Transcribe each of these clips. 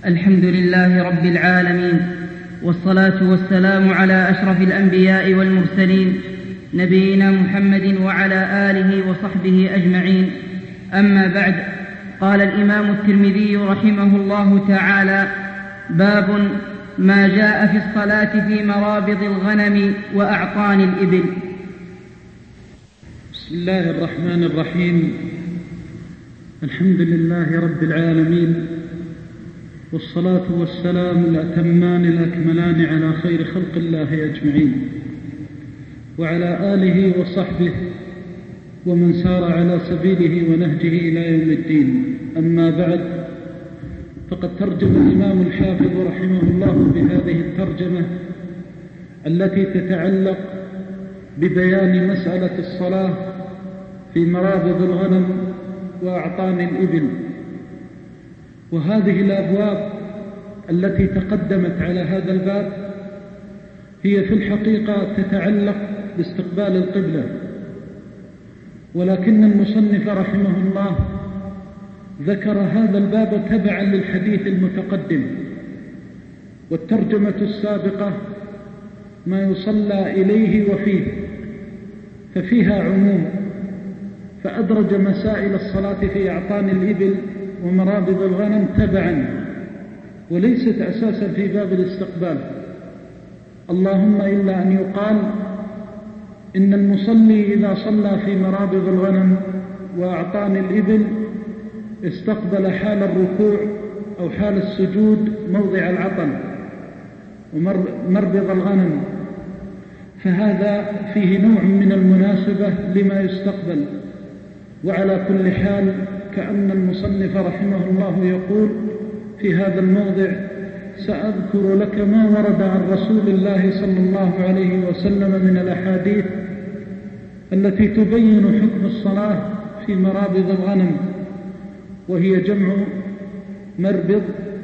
الحمد لله رب العالمين، والصلاة والسلام على أشرف الأنبياء والمرسلين نبينا محمد وعلى آله وصحبه أجمعين. أما بعد، قال الإمام الترمذي رحمه الله تعالى: باب ما جاء في الصلاة في مرابض الغنم وأعطان الإبل. بسم الله الرحمن الرحيم. الحمد لله رب العالمين، والصلاة والسلام الأتمان الأكملان على خير خلق الله أجمعين، وعلى آله وصحبه ومن سار على سبيله ونهجه إلى يوم الدين. أما بعد، فقد ترجم الإمام الحافظ رحمه الله بهذه الترجمة التي تتعلق ببيان مسألة الصلاة في مرابض الغنم وأعطان الإبل. وهذه الأبواب التي تقدمت على هذا الباب هي في الحقيقة تتعلق باستقبال القبلة، ولكن المصنف رحمه الله ذكر هذا الباب تبعا للحديث المتقدم، والترجمة السابقة ما يصلى إليه وفيه، ففيها عموم، فأدرج مسائل الصلاة في أعطان الإبل ومرابض الغنم تبعا، وليست أساسا في باب الاستقبال، اللهم إلا أن يقال إن المصلي إذا صلى في مرابض الغنم وأعطان الإبل استقبل حال الركوع أو حال السجود موضع العطن ومربض الغنم، فهذا فيه نوع من المناسبة لما يستقبل. وعلى كل حال كأن المصنف رحمه الله يقول في هذا الموضع: سأذكر لك ما ورد عن رسول الله صلى الله عليه وسلم من الأحاديث التي تبين حكم الصلاة في مرابض الغنم، وهي جمع مربض،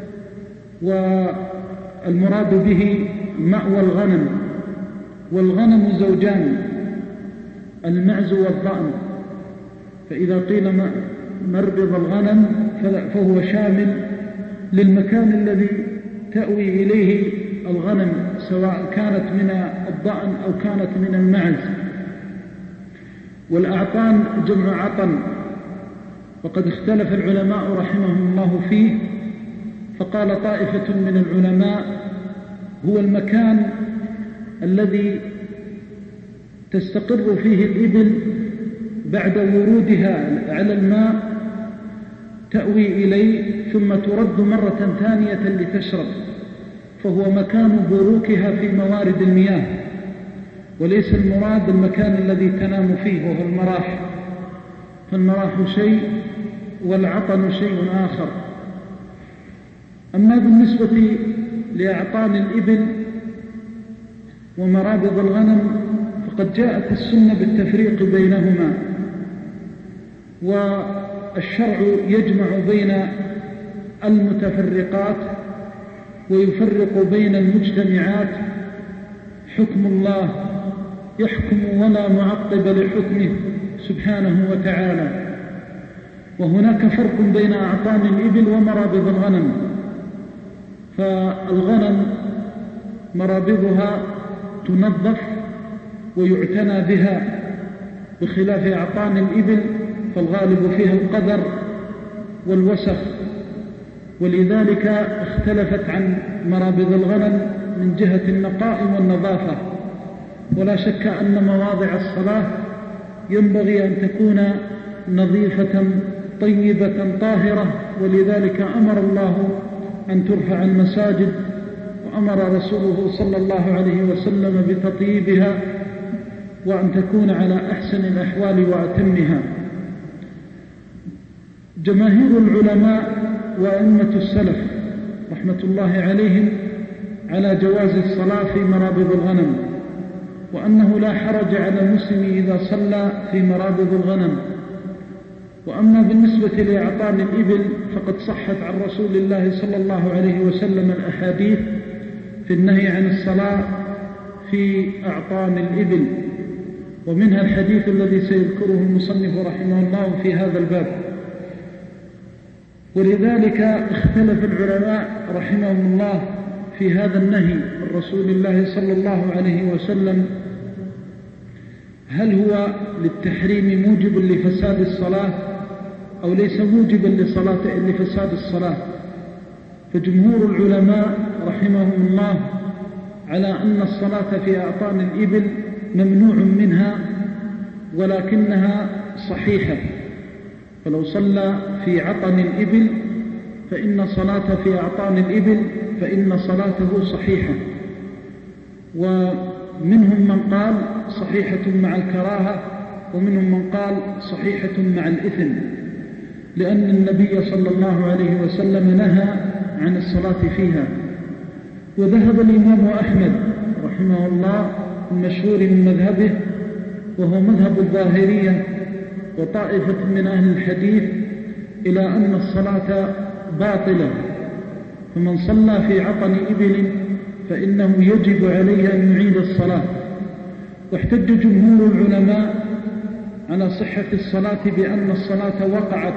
والمراد به مأوى الغنم. والغنم زوجان، المعز والضأن، فإذا قيل مربض الغنم فهو شامل للمكان الذي تأوي إليه الغنم، سواء كانت من الضأن أو كانت من المعز. والأعطان جمع عطن، وقد اختلف العلماء رحمهم الله فيه، فقال طائفة من العلماء هو المكان الذي تستقر فيه الإبل بعد ورودها على الماء، تأوي إليه ثم ترد مرة ثانية لتشرب، فهو مكان بروكها في موارد المياه، وليس المراد المكان الذي تنام فيه وهو المراح، فالمراح شيء والعطن شيء آخر. أما بالنسبة لأعطان الإبل ومرابض الغنم فقد جاءت السنة بالتفريق بينهما، والشرع يجمع بين المتفرقات ويفرق بين المجتمعات. حكم الله يحكم ولا معقب لحكمه سبحانه وتعالى، وهناك فرق بين أعطان الإبل ومرابض الغنم. فالغنم مرابضها تنظف ويعتنى بها، بخلاف أعطان الإبل فالغالب فيها القدر والوسخ، ولذلك اختلفت عن مرابض الغنم من جهة النقاء والنظافة. ولا شك أن مواضع الصلاة ينبغي أن تكون نظيفة طيبة طاهرة، ولذلك أمر الله أن ترفع المساجد، وأمر رسوله صلى الله عليه وسلم بتطييبها وأن تكون على أحسن الأحوال وأتمها. جماهير العلماء وأئمة السلف رحمة الله عليهم على جواز الصلاة في مرابض الغنم، وأنه لا حرج على المسلم إذا صلى في مرابض الغنم. وأما بالنسبة لأعطان الإبل فقد صحت عن رسول الله صلى الله عليه وسلم الأحاديث في النهي عن الصلاة في أعطان الإبل، ومنها الحديث الذي سيذكره المصنف رحمه الله في هذا الباب. ولذلك اختلف العلماء رحمهم الله في هذا النهي من رسول الله صلى الله عليه وسلم، هل هو للتحريم موجب لفساد الصلاة أو ليس موجبا لفساد الصلاة؟ فجمهور العلماء رحمهم الله على أن الصلاة في أعطان الإبل ممنوع منها ولكنها صحيحة، فلو صلى في عطن الإبل فإن صلاة في أعطان الإبل فإن صلاته صحيحة. ومنهم من قال صحيحة مع الكراهة، ومنهم من قال صحيحة مع الإثم، لأن النبي صلى الله عليه وسلم نهى عن الصلاة فيها. وذهب الإمام أحمد رحمه الله المشهور من مذهبه، وهو مذهب الظاهرية وطائفة من أهل الحديث، إلى أن الصلاة باطلة، فمن صلى في عطن إبل فإنه يجب عليه أن يعيد الصلاة. واحتج جمهور العلماء على صحة الصلاة بأن الصلاة وقعت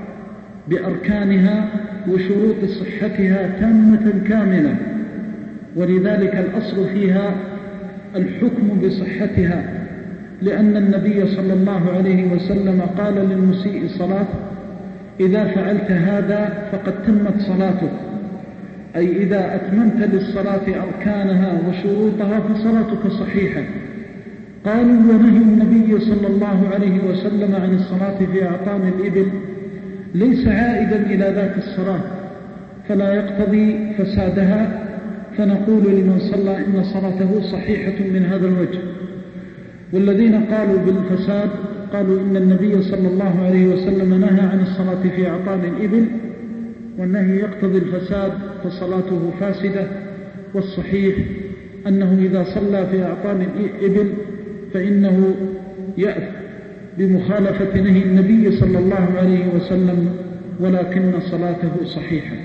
بأركانها وشروط صحتها تامة كاملة، ولذلك الأصل فيها الحكم بصحتها، لأن النبي صلى الله عليه وسلم قال للمسيء صلاة: إذا فعلت هذا فقد تمت صلاتك، أي إذا أتممت للصلاة أركانها وشروطها فصلاتك صحيحة. قالوا: ونهي النبي صلى الله عليه وسلم عن الصلاة في أعطان الإبل ليس عائدا إلى ذات الصلاة، فلا يقتضي فسادها، فنقول لمن صلى إن صلاته صحيحة من هذا الوجه. والذين قالوا بالفساد قالوا إن النبي صلى الله عليه وسلم نهى عن الصلاة في أعطان الإبل، والنهي يقتضي الفساد فصلاته فاسدة. والصحيح أنه إذا صلى في أعطان الإبل فإنه يأثم بمخالفة نهي النبي صلى الله عليه وسلم، ولكن صلاته صحيحة.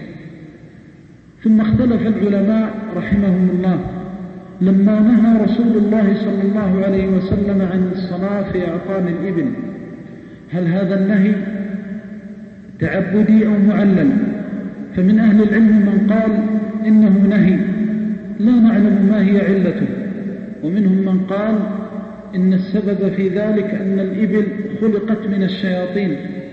ثم اختلف العلماء رحمهم الله لما نهى رسول الله صلى الله عليه وسلم عن الصلاة في أعطان الإبل، هل هذا النهي تعبدي أو معلل؟ فمن أهل العلم من قال إنه نهي لا نعلم ما هي علته، ومنهم من قال إن السبب في ذلك أن الإبل خلقت من الشياطين،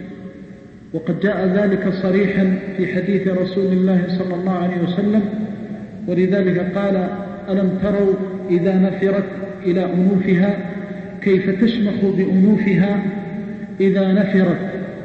وقد جاء ذلك صريحا في حديث رسول الله صلى الله عليه وسلم، ولذلك قال: ألم تروا إذا نفرت إلى أنوفها كيف تشمخ بأنوفها إذا نفرت.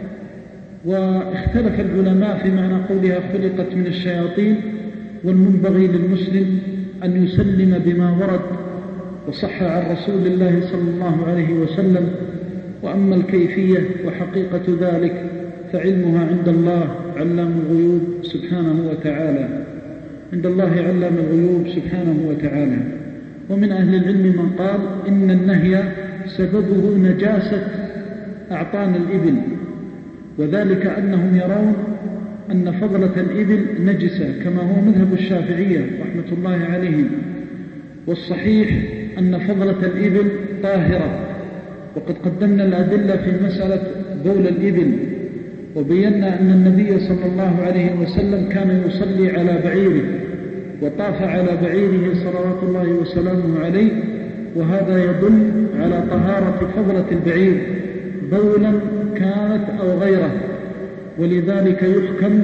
واختلف العلماء في معنى قولها خلقت من الشياطين، والمنبغي للمسلم أن يسلم بما ورد وصح عن رسول الله صلى الله عليه وسلم. وأما الكيفية وحقيقة ذلك فعلمها عند الله علام الغيوب سبحانه وتعالى، عند الله علام الغيوب سبحانه وتعالى. ومن أهل العلم من قال إن النهي سببه نجاسة أعطان الإبل، وذلك أنهم يرون أن فضلة الإبل نجسة كما هو مذهب الشافعية رحمة الله عليهم. والصحيح أن فضلة الإبل طاهرة، وقد قدمنا الأدلة في مسألة بول الإبل، وبينا أن النبي صلى الله عليه وسلم كان يصلي على بعيره وطاف على بعيره صلوات الله وسلامه عليه، وهذا يدل على طهارة فضلة البعير بولا كانت أو غيره، ولذلك يحكم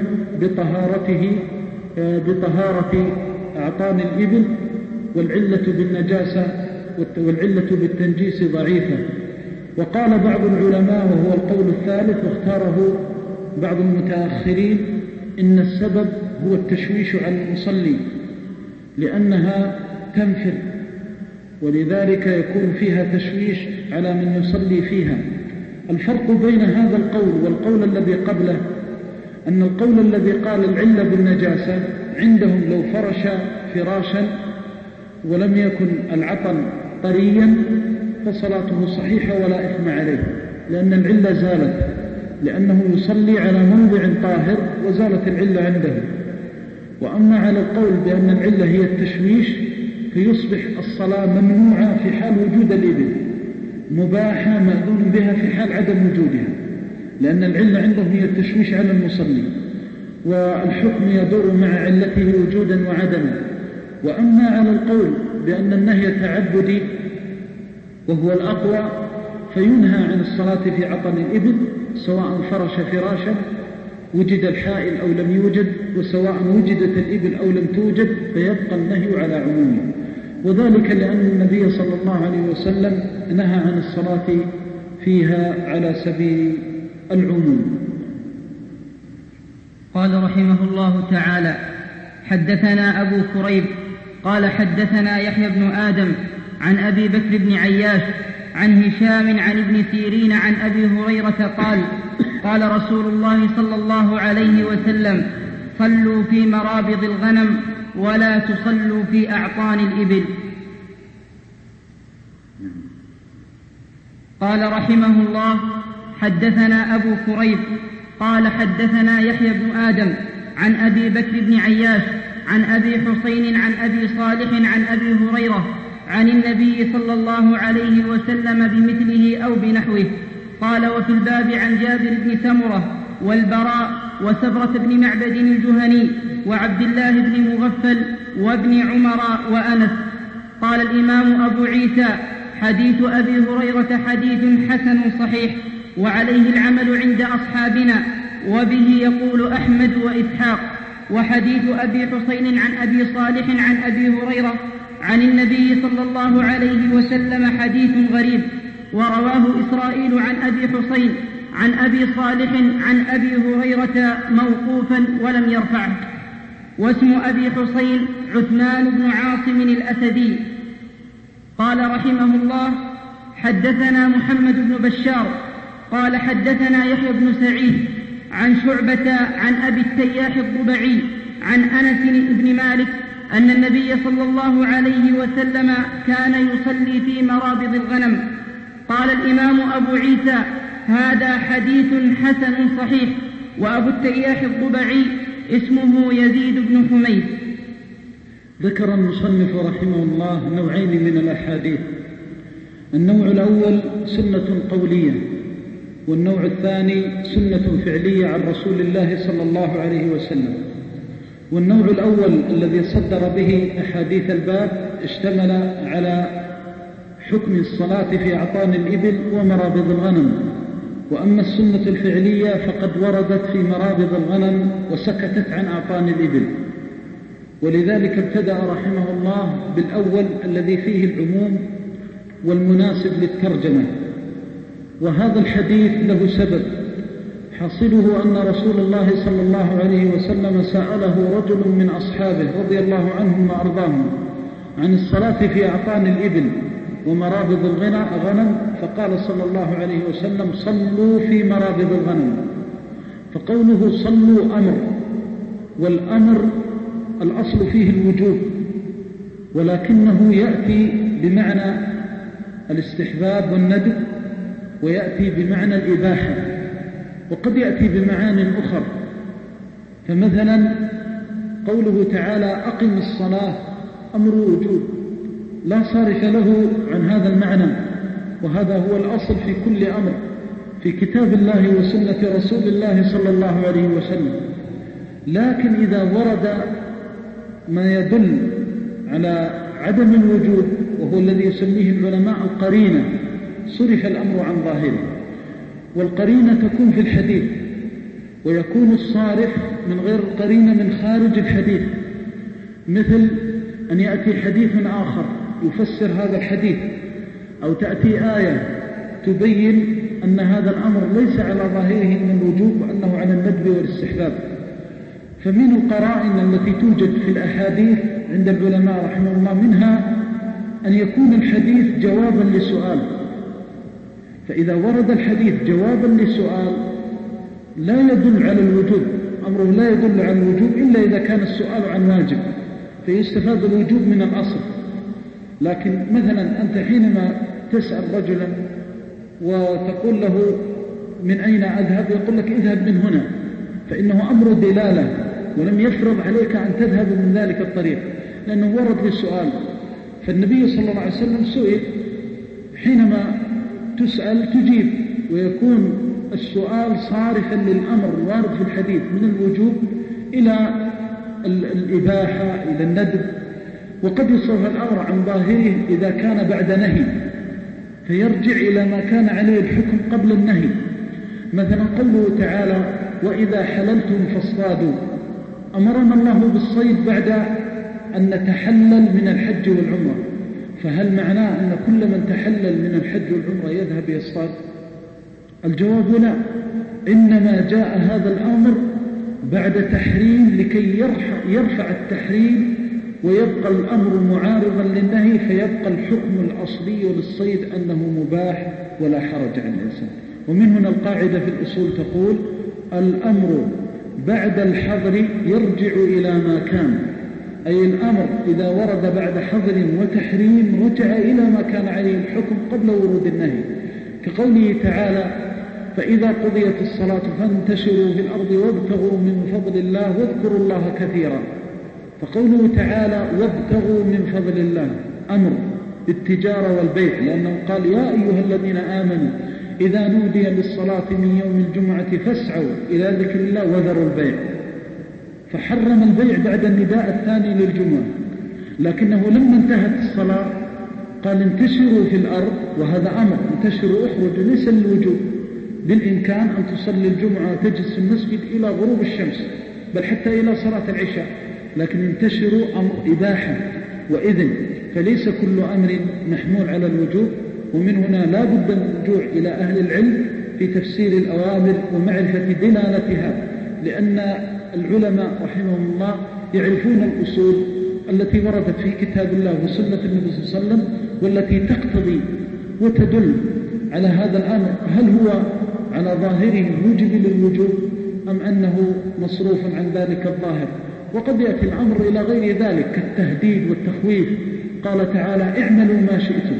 بطهارة أعطان الإبل، والعلة بالنجاسة والعلة بالتنجيس ضعيفة. وقال بعض العلماء وهو القول الثالث واختاره بعض المتأخرين إن السبب هو التشويش على المصلي، لأنها تنفر، ولذلك يكون فيها تشويش على من يصلي فيها. الفرق بين هذا القول والقول الذي قبله أن القول الذي قال العلة بالنجاسة عندهم لو فرش فراشا ولم يكن العطن طريا فصلاته صحيحة ولا إثم عليه، لأن العلة زالت، لأنه يصلي على موضع طاهر وزالت العلة عنده. وأما على القول بأن العلة هي التشويش فيصبح الصلاة ممنوعة في حال وجود الإبل، مباحة مأذون بها في حال عدم وجودها، لأن العلة عندهم هي التشويش على المصلي. والحكم يدور مع علته وجودا وعدما. وأما على القول بأن النهي تعبدي وهو الأقوى فينهى عن الصلاة في عطن الإبل سواء فرش فراشا وجد الحائل أو لم يوجد، وسواء وجدت الإبل أو لم توجد، فيبقى النهي على عمومه، وذلك لأن النبي صلى الله عليه وسلم نهى عن الصلاة فيها على سبيل العموم. قال رحمه الله تعالى: حدثنا أبو كريب قال حدثنا يحيى بن آدم عن أبي بكر بن عياش عن هشام عن ابن سيرين عن أبي هريرة قال: قال رسول الله صلى الله عليه وسلم: صلوا في مرابض الغنم ولا تصلوا في أعطان الإبل. قال رحمه الله: حدثنا أبو كريب قال حدثنا يحيى بن آدم عن أبي بكر بن عياش عن أبي حسين عن أبي صالح عن أبي هريرة عن النبي صلى الله عليه وسلم بمثله أو بنحوه. قال: وفي الباب عن جابر بن سمرة والبراء وسبرة بن معبد الجهني وعبد الله بن مغفل وابن عمر وأنس. قال الإمام أبو عيسى: حديث أبي هريرة حديث حسن صحيح وعليه العمل عند أصحابنا، وبه يقول أحمد وإسحاق. وحديث أبي حسين عن أبي صالح عن أبي هريرة عن النبي صلى الله عليه وسلم حديث غريب، ورواه إسرائيل عن أبي حسين عن أبي صالح عن أبي هريرة موقوفا ولم يرفعه. واسم أبي حسين عثمان بن عاصم الأسدي. قال رحمه الله: حدثنا محمد بن بشار قال حدثنا يحيى بن سعيد عن شعبة عن أبي التياح الضبعي عن أنس بن مالك أن النبي صلى الله عليه وسلم كان يصلي في مرابض الغنم. قال الإمام أبو عيسى: هذا حديث حسن صحيح. وأبو التياح الضبعي اسمه يزيد بن حميد. ذكر المصنف رحمه الله نوعين من الأحاديث: النوع الأول سنة قولية، والنوع الثاني سنة فعلية عن رسول الله صلى الله عليه وسلم. والنوع الأول الذي صدر به أحاديث الباب اشتمل على حكم الصلاة في أعطان الإبل ومرابض الغنم. وأما السنة الفعلية فقد وردت في مرابض الغنم وسكتت عن أعطان الإبل، ولذلك ابتدأ رحمه الله بالأول الذي فيه العموم والمناسب للترجمة. وهذا الحديث له سبب، حاصله أن رسول الله صلى الله عليه وسلم سأله رجل من أصحابه رضي الله عنهم وأرضاهم عن الصلاة في أعطان الإبل ومرابض الغنم، فقال صلى الله عليه وسلم: صلوا في مرابض الغنم. فقوله صلوا أمر، والأمر الأصل فيه الوجوب، ولكنه يأتي بمعنى الاستحباب والندب، ويأتي بمعنى الإباحة، وقد يأتي بمعاني أخرى. فمثلا قوله تعالى: أقم الصلاة، أمر وجوب لا صارف له عن هذا المعنى، وهذا هو الأصل في كل أمر في كتاب الله وسنة رسول الله صلى الله عليه وسلم. لكن إذا ورد ما يدل على عدم الوجوب، وهو الذي يسميه العلماء القرينة، صرف الأمر عن ظاهره. والقرينة تكون في الحديث، ويكون الصارف من غير القرينة من خارج الحديث، مثل أن يأتي حديث آخر يفسر هذا الحديث، أو تأتي آية تبين أن هذا الأمر ليس على ظاهره من الوجوب، وأنه على الندب والاستحباب. فمن القرائن التي توجد في الأحاديث عند العلماء رحمه الله منها أن يكون الحديث جوابا لسؤال. فإذا ورد الحديث جوابا لسؤال لا يدل على الوجوب، أمره لا يدل على الوجوب إلا إذا كان السؤال عن واجب، فيستفاد الوجوب من الأصل. لكن مثلا أنت حينما تسأل رجلا وتقول له: من أين أذهب؟ يقول لك: اذهب من هنا، فإنه أمر دلالة، ولم يفرض عليك أن تذهب من ذلك الطريق، لأنه ورد للسؤال. فالنبي صلى الله عليه وسلم سئل، حينما تسأل تجيب، ويكون السؤال صارفا للأمر الوارد في الحديث من الوجوب إلى الإباحة، إلى الندب. وقد يصرف الأمر عن ظاهره إذا كان بعد نهي فيرجع إلى ما كان عليه الحكم قبل النهي. مثلا قوله تعالى وإذا حللتم فاصطادوا، أمرنا الله بالصيد بعد أن نتحلل من الحج والعمرة، فهل معناه أن كل من تحلل من الحج والعمرة يذهب يصطاد؟ الجواب لا، إنما جاء هذا الأمر بعد تحريم لكي يرفع التحريم ويبقى الأمر معارضا للنهي، فيبقى الحكم الأصلي للصيد أنه مباح ولا حرج على الإنسان. ومن هنا القاعدة في الأصول تقول الأمر بعد الحظر يرجع إلى ما كان، أي الأمر إذا ورد بعد حظر وتحريم رجع إلى ما كان عليه الحكم قبل ورود النهي، كقوله تعالى فإذا قضيت الصلاة فانتشروا في الأرض وابتغوا من فضل الله واذكروا الله كثيرا. فقوله تعالى وابتغوا من فضل الله أمر بالتجارة والبيع، لأنه قال يا أيها الذين آمنوا إذا نودي للصلاة من يوم الجمعة فاسعوا إلى ذكر الله وذروا البيع، فحرم البيع بعد النداء الثاني للجمعة. لكنه لما انتهت الصلاة قال انتشروا في الأرض، وهذا أمر انتشروا اخرجوا ليس للوجوب، بالإمكان أن تصلي الجمعة وتجلس في المسجد إلى غروب الشمس بل حتى إلى صلاة العشاء، لكن انتشروا أمر إباحة وإذن، فليس كل أمر محمول على الوجوب. ومن هنا لا بد من الرجوع إلى أهل العلم في تفسير الأوامر ومعرفة دلالتها، لأن العلماء رحمهم الله يعرفون الأصول التي وردت في كتاب الله وسنة النبي صلى الله عليه وسلم والتي تقتضي وتدل على هذا الأمر، هل هو على ظاهره موجب للوجوب أم أنه مصروف عن ذلك الظاهر. وقد يأتي الأمر إلى غير ذلك كالتهديد والتخويف، قال تعالى اعملوا ما شئتم،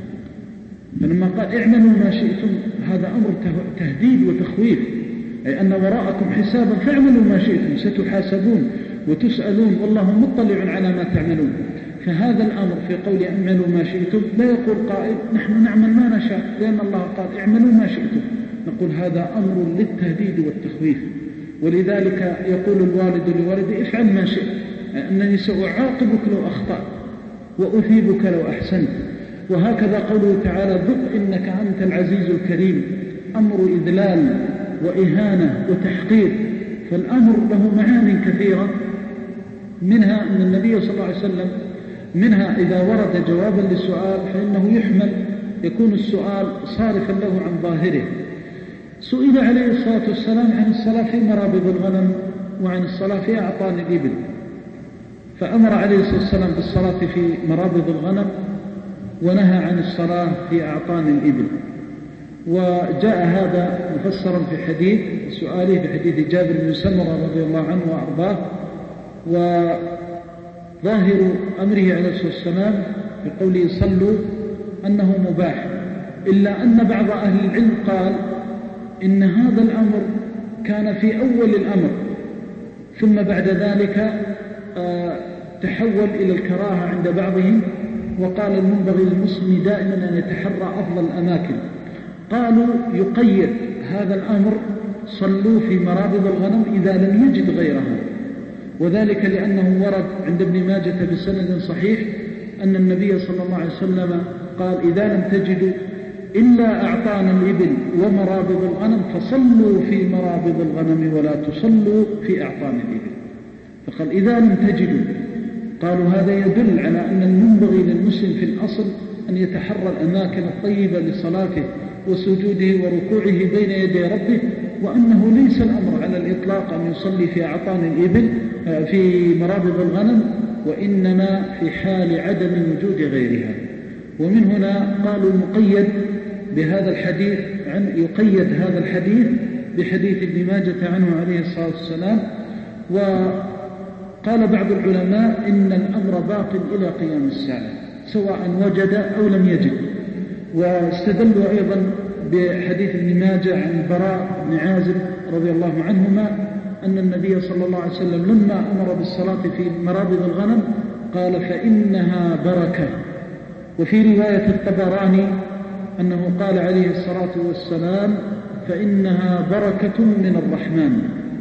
فلما قال اعملوا ما شئتم هذا أمر تهديد وتخويف، أي أن وراءكم حسابا فاعملوا ما شئتم ستحاسبون وتسألون والله مطلع على ما تعملون. فهذا الأمر في قول اعملوا ما شئتم لا يقول قائل نحن نعمل ما نشاء، لأن الله قال اعملوا ما شئتم، نقول هذا أمر للتهديد والتخويف. ولذلك يقول الوالد لولده افعل ما شئت، أنني سأعاقبك لو أخطأت وأثيبك لو أحسنت. وهكذا قوله تعالى ذق إنك أنت العزيز الكريم، أمر إذلال وإهانة وتحقير. فالأمر له معاني كثيرة، منها أن النبي صلى الله عليه وسلم منها إذا ورد جوابا للسؤال فإنه يحمل يكون السؤال صارفا له عن ظاهره. سئل عليه الصلاة والسلام عن الصلاة في مرابض الغنم وعن الصلاة في أعطان الإبل، فأمر عليه الصلاة والسلام بالصلاة في مرابض الغنم ونهى عن الصلاة في أعطان الإبل. وجاء هذا مفسرا في حديث سؤاله بحديث جابر بن سمرة رضي الله عنه وأرضاه. وظاهر أمره عليه الصلاة والسلام بقوله صلوا أنه مباح، إلا أن بعض أهل العلم قال إن هذا الأمر كان في أول الأمر ثم بعد ذلك تحول إلى الكراهة عند بعضهم، وقال المنبغي للمسلم دائما أن يتحرى أفضل الأماكن. قالوا يقيد هذا الأمر صلوا في مرابض الغنم إذا لم يجد غيرها، وذلك لأنه ورد عند ابن ماجة بسند صحيح أن النبي صلى الله عليه وسلم قال إذا لم تجدوا إلا أعطان الإبل ومرابض الغنم فصلوا في مرابض الغنم ولا تصلوا في أعطان الإبل. فقال إذا لم تجدوا، قالوا هذا يدل على أن المنبغي للمسلم في الأصل أن يتحرى الأماكن الطيبة لصلاته وسجوده وركوعه بين يدي ربه، وأنه ليس الأمر على الإطلاق أن يصلي في أعطان الإبل في مرابض الغنم، وإنما في حال عدم وجود غيرها. ومن هنا قالوا مقيد بهذا الحديث يقيد هذا الحديث بحديث ابن ماجة عنه عليه الصلاة والسلام. وقال بعض العلماء إن الأمر باق إلى قيام الساعة سواء وجد أو لم يجد. واستدلوا أيضا بحديث ابن ماجة عن براء بن عازب رضي الله عنهما أن النبي صلى الله عليه وسلم لما أمر بالصلاة في مرابض الغنم قال فإنها بركة. وفي رواية الطبراني أنه قال عليه الصلاة والسلام فإنها بركة من الرحمن.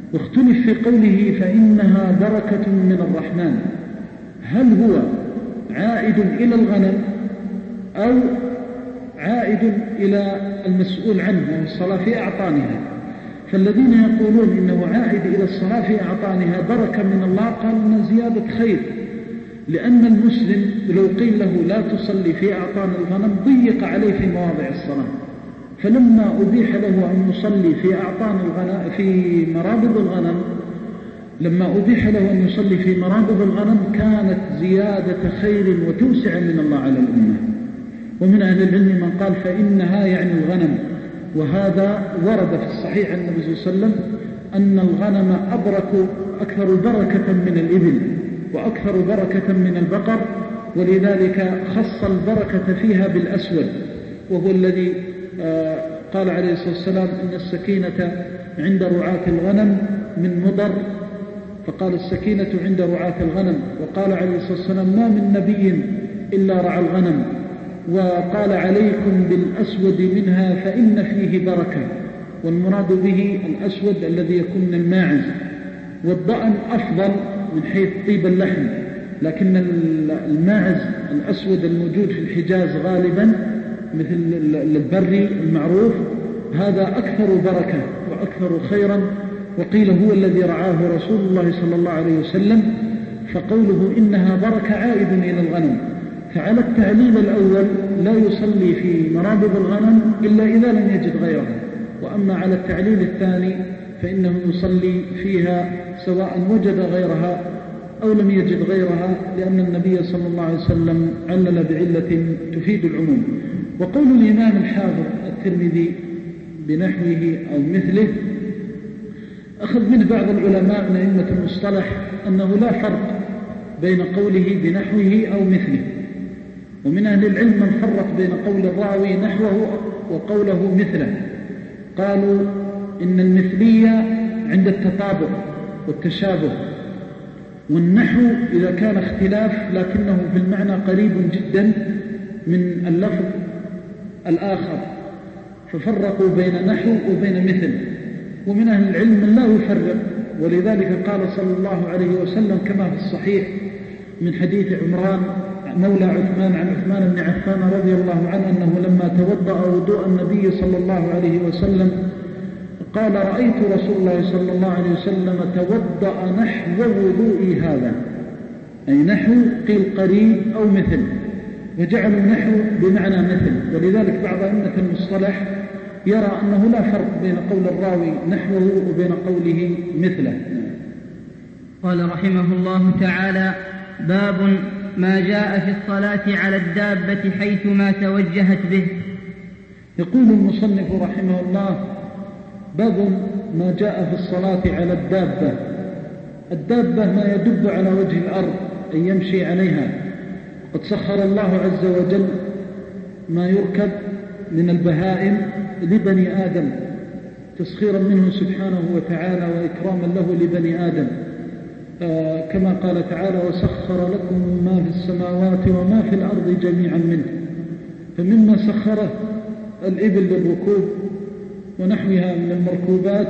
واختلف في قوله فإنها بركة من الرحمن، هل هو عائد إلى الغنم أو عائد إلى المسؤول عنها الصلاة في أعطانها؟ فالذين يقولون إنه عائد إلى الصلاة في أعطانها بركة من الله قال إن زيادة خير، لأن المسلم لو قيل له لا تصلي في أعطان الغنم ضيق عليه في مواضع الصلاة، فلما أبيح له أن يصلي في أعطان الغنم في مرابض الغنم، لما أبيح له أن يصلي في مرابض الغنم كانت زيادة خير وتوسع من الله على الأمة. ومن أهل العلم من قال فإنها يعني الغنم، وهذا ورد في الصحيح عن النبي صلى الله عليه وسلم أن الغنم أكثر بركة من الإبل وأكثر بركة من البقر، ولذلك خص البركة فيها بالأسود، وهو الذي قال عليه الصلاة والسلام إن السكينة عند رعاة الغنم من مضر، فقال السكينة عند رعاة الغنم. وقال عليه الصلاة والسلام ما من نبي إلا رعى الغنم، وقال عليكم بالأسود منها فإن فيه بركة، والمراد به الأسود الذي يكون من الماعز. والضأن أفضل من حيث طيب اللحم، لكن الماعز الأسود الموجود في الحجاز غالبا مثل البري المعروف هذا أكثر بركة وأكثر خيرا، وقيل هو الذي رعاه رسول الله صلى الله عليه وسلم. فقوله إنها بركة عائد إلى الغنم. فعلى التعليل الأول لا يصلي في مرابض الغنم إلا إذا لم يجد غيرها، وأما على التعليل الثاني فإنه يصلي فيها سواء وجد غيرها أو لم يجد غيرها، لأن النبي صلى الله عليه وسلم علل بعلة تفيد العموم. وقول الإمام الحافظ الترمذي بنحوه أو مثله أخذ منه بعض العلماء من أئمة المصطلح أنه لا فرق بين قوله بنحوه أو مثله، ومن أهل العلم من فرق بين قول الراوي نحوه وقوله مثله. قالوا إن المثلية عند التطابق والتشابه، والنحو إذا كان اختلاف لكنه في المعنى قريب جدا من اللفظ الآخر، ففرقوا بين نحو وبين مثل. ومن أهل العلم من لا يفرق، ولذلك قال صلى الله عليه وسلم كما في الصحيح من حديث عمران مولى عثمان عن عثمان بن عفان رضي الله عنه أنه لما توضأ وضوء النبي صلى الله عليه وسلم قال رأيت رسول الله صلى الله عليه وسلم توضأ نحو وضوئي هذا، أي نحو قيل قريب أو مثل، وجعلوا نحو بمعنى مثل. ولذلك بعض أئمة المصطلح يرى أنه لا فرق بين قول الراوي نحوه وبين قوله مثله. قال رحمه الله تعالى: باب ما جاء في الصلاة على الدابة حيثما توجهت به. يقول المصنف رحمه الله: باب ما جاء في الصلاة على الدابة. الدابة ما يدب على وجه الأرض أن يمشي عليها. قد سخر الله عز وجل ما يركب من البهائم لبني آدم تسخيرا منه سبحانه وتعالى وإكراما له لبني آدم، كما قال تعالى: وسخر لكم ما في السماوات وما في الأرض جميعا منه. فمما سخره الإبل للركوب ونحوها من المركوبات،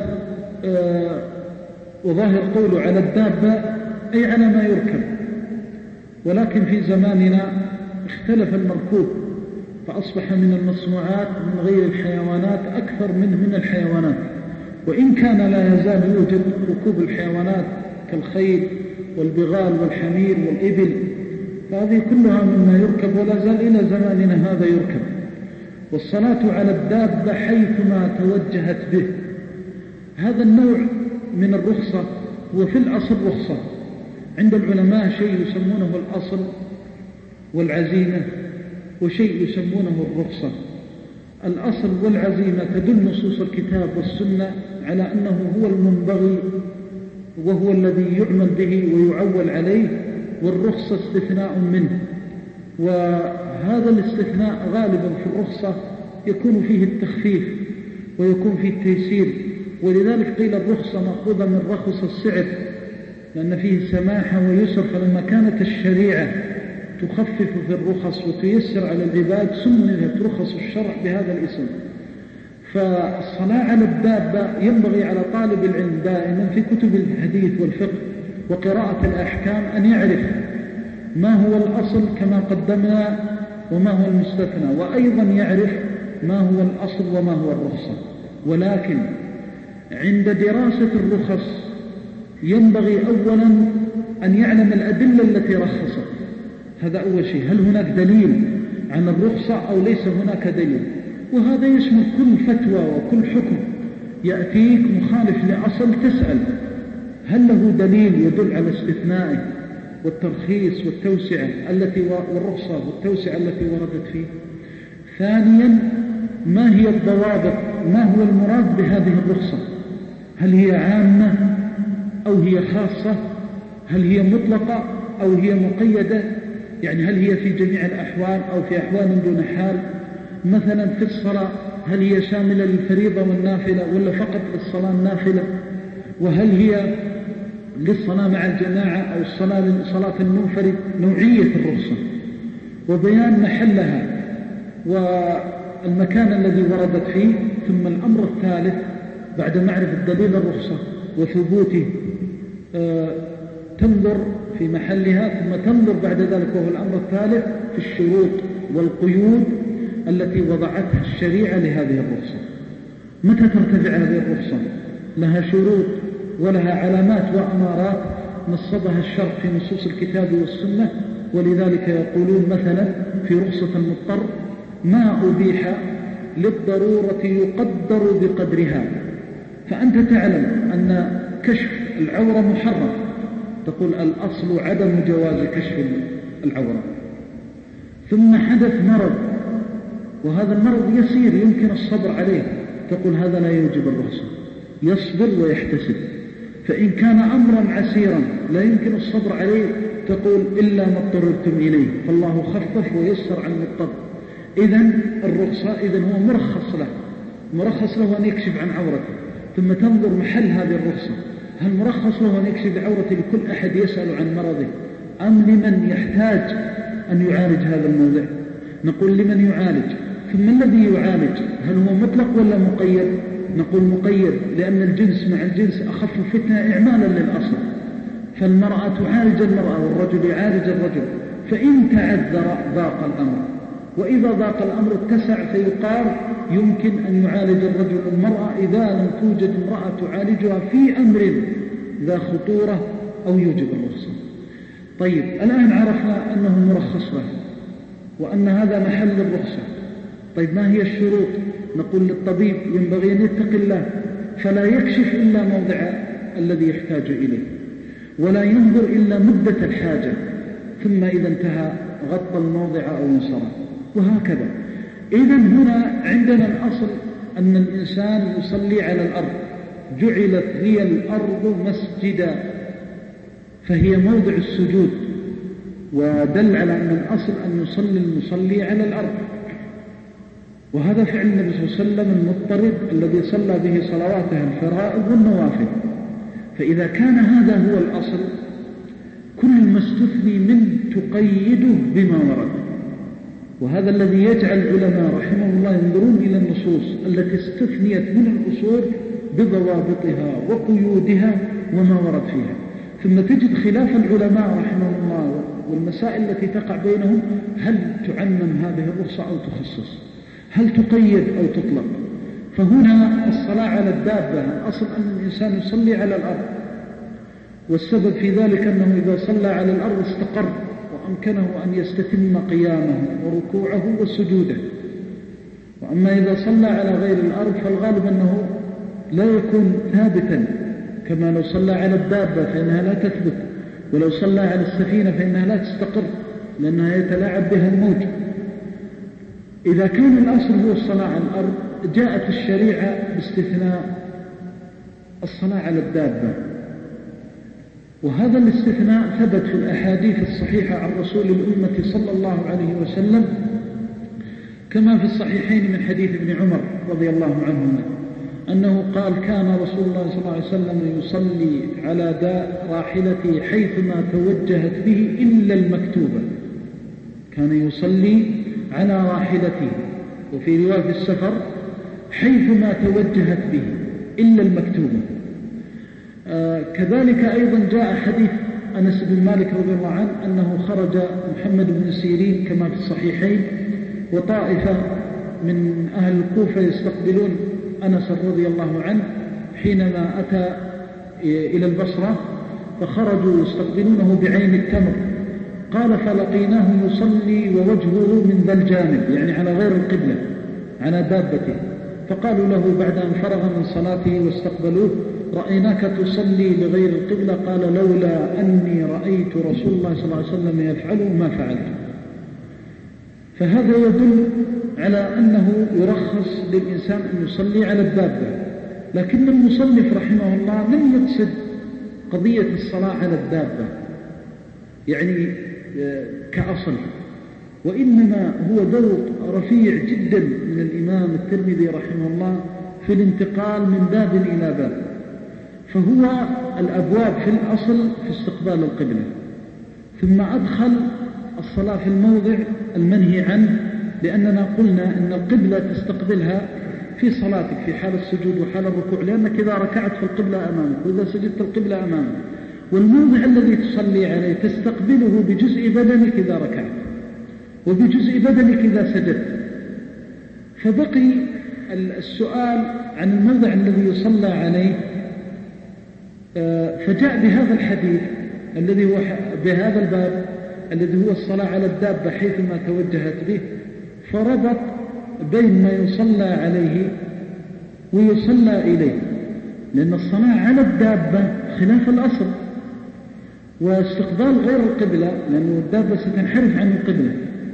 وظاهر قوله على الدابة أي على ما يركب. ولكن في زماننا اختلف المركوب فأصبح من المصنوعات من غير الحيوانات أكثر من الحيوانات، وإن كان لا يزال يوجد ركوب الحيوانات كالخيل والبغال والحمير والإبل، فهذه كلها مما يركب ولا زال إلى زماننا هذا يركب. والصلاة على الدابة حيثما توجهت به، هذا النوع من الرخصة هو في الأصل رخصة. عند العلماء شيء يسمونه الأصل والعزيمة، وشيء يسمونه الرخصة. الأصل والعزيمة تدل نصوص الكتاب والسنة على أنه هو المنبغي وهو الذي يعمل به ويعول عليه، والرخصة استثناء منه. وهذا الاستثناء غالبا في الرخصة يكون فيه التخفيف ويكون فيه التيسير، ولذلك قيل الرخصة مأخوذة من رخص السعر، لأن فيه سماحة ويسر. فلما كانت الشريعة تخفف في الرخص وتيسر على العباد سميت رخص الشرع بهذا الاسم. فالصلاة على الدابة ينبغي على طالب العلم دائما في كتب الحديث والفقه وقراءة الأحكام أن يعرف ما هو الأصل كما قدمنا وما هو المستثنى، وأيضا يعرف ما هو الأصل وما هو الرخصة. ولكن عند دراسة الرخص ينبغي أولا أن يعلم الأدلة التي رخصت. هذا أول شيء، هل هناك دليل عن الرخصة أو ليس هناك دليل؟ وهذا يشمل كل فتوى وكل حكم يأتيك مخالف لأصل تسأل هل له دليل يدل على استثنائه والترخيص والتوسعة والرخصة والتوسعة التي وردت فيه. ثانيا، ما هي الضوابط، ما هو المراد بهذه الرخصة؟ هل هي عامة أو هي خاصة؟ هل هي مطلقة أو هي مقيدة؟ يعني هل هي في جميع الأحوال أو في أحوال دون حال؟ مثلا في الصلاة هل هي شاملة للفريضة والنافلة ولا فقط للصلاة النافلة؟ وهل هي للصلاة مع الجماعة أو صلاة المنفرد؟ نوعية الرخصة وبيان محلها والمكان الذي وردت فيه. ثم الأمر الثالث بعد معرفة دليل الرخصة وثبوته تنظر في محلها، ثم تنظر بعد ذلك وهو الأمر الثالث في الشروط والقيود التي وضعتها الشريعة لهذه الرخصة. متى ترتفع هذه الرخصة؟ لها شروط ولها علامات وأمارات نصبها الشرع في نصوص الكتاب والسنة. ولذلك يقولون مثلا في رخصة المضطر ما أبيح للضرورة يقدر بقدرها. فأنت تعلم أن كشف العورة محرم، تقول الأصل عدم جواز كشف العورة. ثم حدث مرض وهذا المرض يسير يمكن الصبر عليه، تقول هذا لا يوجب الرخصة، يصبر ويحتسب. فإن كان أمرا عسيرا لا يمكن الصبر عليه تقول إلا ما اضطررتم إليه، فالله خفف ويسر عن المضطر. إذن الرخصة هو مرخص له أن يكشف عن عورته. ثم تنظر محل هذه الرخصة، هل مرخص له أن يكشف عورته لكل أحد يسأل عن مرضه أم لمن يحتاج أن يعالج هذا الموضع؟ نقول لمن يعالج. ثم الذي يعالج هل هو مطلق ولا مقيد؟ نقول مقيد، لأن الجنس مع الجنس أخف فتنة إعمالا للأصل. فالمرأة تعالج المرأة والرجل يعالج الرجل، فإن تعذر ضاق الأمر، وإذا ضاق الأمر اتسع فيقال يمكن أن يعالج الرجل المرأة إذا لم توجد امرأة تعالجها في أمر ذا خطورة أو يوجب الرخصة. طيب الآن عرفنا أنه مرخص له وأن هذا محل الرخصة. طيب ما هي الشروط؟ نقول للطبيب ينبغي أن يتقي الله فلا يكشف إلا موضع الذي يحتاج إليه، ولا ينظر إلا مدة الحاجة، ثم إذا انتهى غطى الموضع أو انصرف، وهكذا. إذن هنا عندنا الأصل أن الإنسان يصلي على الأرض، جعلت هي الأرض مسجدا، فهي موضع السجود، ودل على أن الأصل أن يصلي المصلي على الأرض. وهذا فعل النبي صلى الله عليه وسلم المضطرد الذي صلى به صلواته الفرائض والنوافل. فإذا كان هذا هو الأصل كل ما استثني منه تقيده بما ورد. وهذا الذي يجعل العلماء رحمه الله ينظرون إلى النصوص التي استثنيت من الأصول بضوابطها وقيودها وما ورد فيها. ثم تجد خلاف العلماء رحمه الله والمسائل التي تقع بينهم، هل تعمم هذه الرخصة أو تخصص، هل تقيد أو تطلق. فهنا الصلاة على الدابة الأصل أن الإنسان يصلي على الأرض، والسبب في ذلك أنه إذا صلى على الأرض استقر وأمكنه أن يستتم قيامه وركوعه وسجوده. وأما إذا صلى على غير الأرض فالغالب أنه لا يكون ثابتا، كما لو صلى على الدابة فإنها لا تثبت، ولو صلى على السفينة فإنها لا تستقر لأنها يتلاعب بها الموج. إذا كان الأصل هو الصلاة على الأرض جاءت الشريعة باستثناء الصلاة على الدابة، وهذا الاستثناء ثبت في الأحاديث الصحيحة عن رسول الأمة صلى الله عليه وسلم، كما في الصحيحين من حديث ابن عمر رضي الله عنهما أنه قال كان رسول الله صلى الله عليه وسلم يصلي على راحلته حيثما توجهت به إلا المكتوبة. كان يصلي على راحلته، وفي رواية السفر حيثما توجهت به إلا المكتوبة. كذلك أيضا جاء حديث أنس بن مالك رضي الله عنه أنه خرج محمد بن سيرين كما في الصحيحين وطائفة من أهل الكوفة يستقبلون أنس رضي الله عنه حينما أتى إلى البصرة، فخرجوا يستقبلونه بعين التمر. قال فلقيناه يصلي ووجهه من ذا الجانب، يعني على غير القبلة، على دابته. فقالوا له بعد أن فرغ من صلاته واستقبلوه رأيناك تصلي لغير القبلة. قال لولا أني رأيت رسول الله صلى الله عليه وسلم يفعله ما فعلت. فهذا يدل على أنه يرخص للإنسان أن يصلي على الدابة، لكن المصنف رحمه الله لم يقصد قضية الصلاة على الدابة يعني كأصل، وإنما هو دور رفيع جدا من الإمام الترمذي رحمه الله في الانتقال من باب إلى باب. فهو الأبواب في الأصل في استقبال القبلة، ثم أدخل الصلاة في الموضع المنهي عنه، لأننا قلنا أن القبلة تستقبلها في صلاتك في حال السجود وحال الركوع، لأنك إذا ركعت في القبلة أمامك وإذا سجدت القبلة أمامك، والموضع الذي تصلي عليه تستقبله بجزء بدنك إذا ركعت وبجزء بدنك إذا سجدت. فبقي السؤال عن الموضع الذي يصلى عليه، فجاء بهذا الحديث الذي هو بهذا الباب الذي هو الصلاة على الدابة حيثما توجهت به، فربط بين ما يصلى عليه ويصلى إليه، لأن الصلاة على الدابة خلاف الأصل، واستقبال غير القبلة لأن الدابة ستنحرف عن القبلة.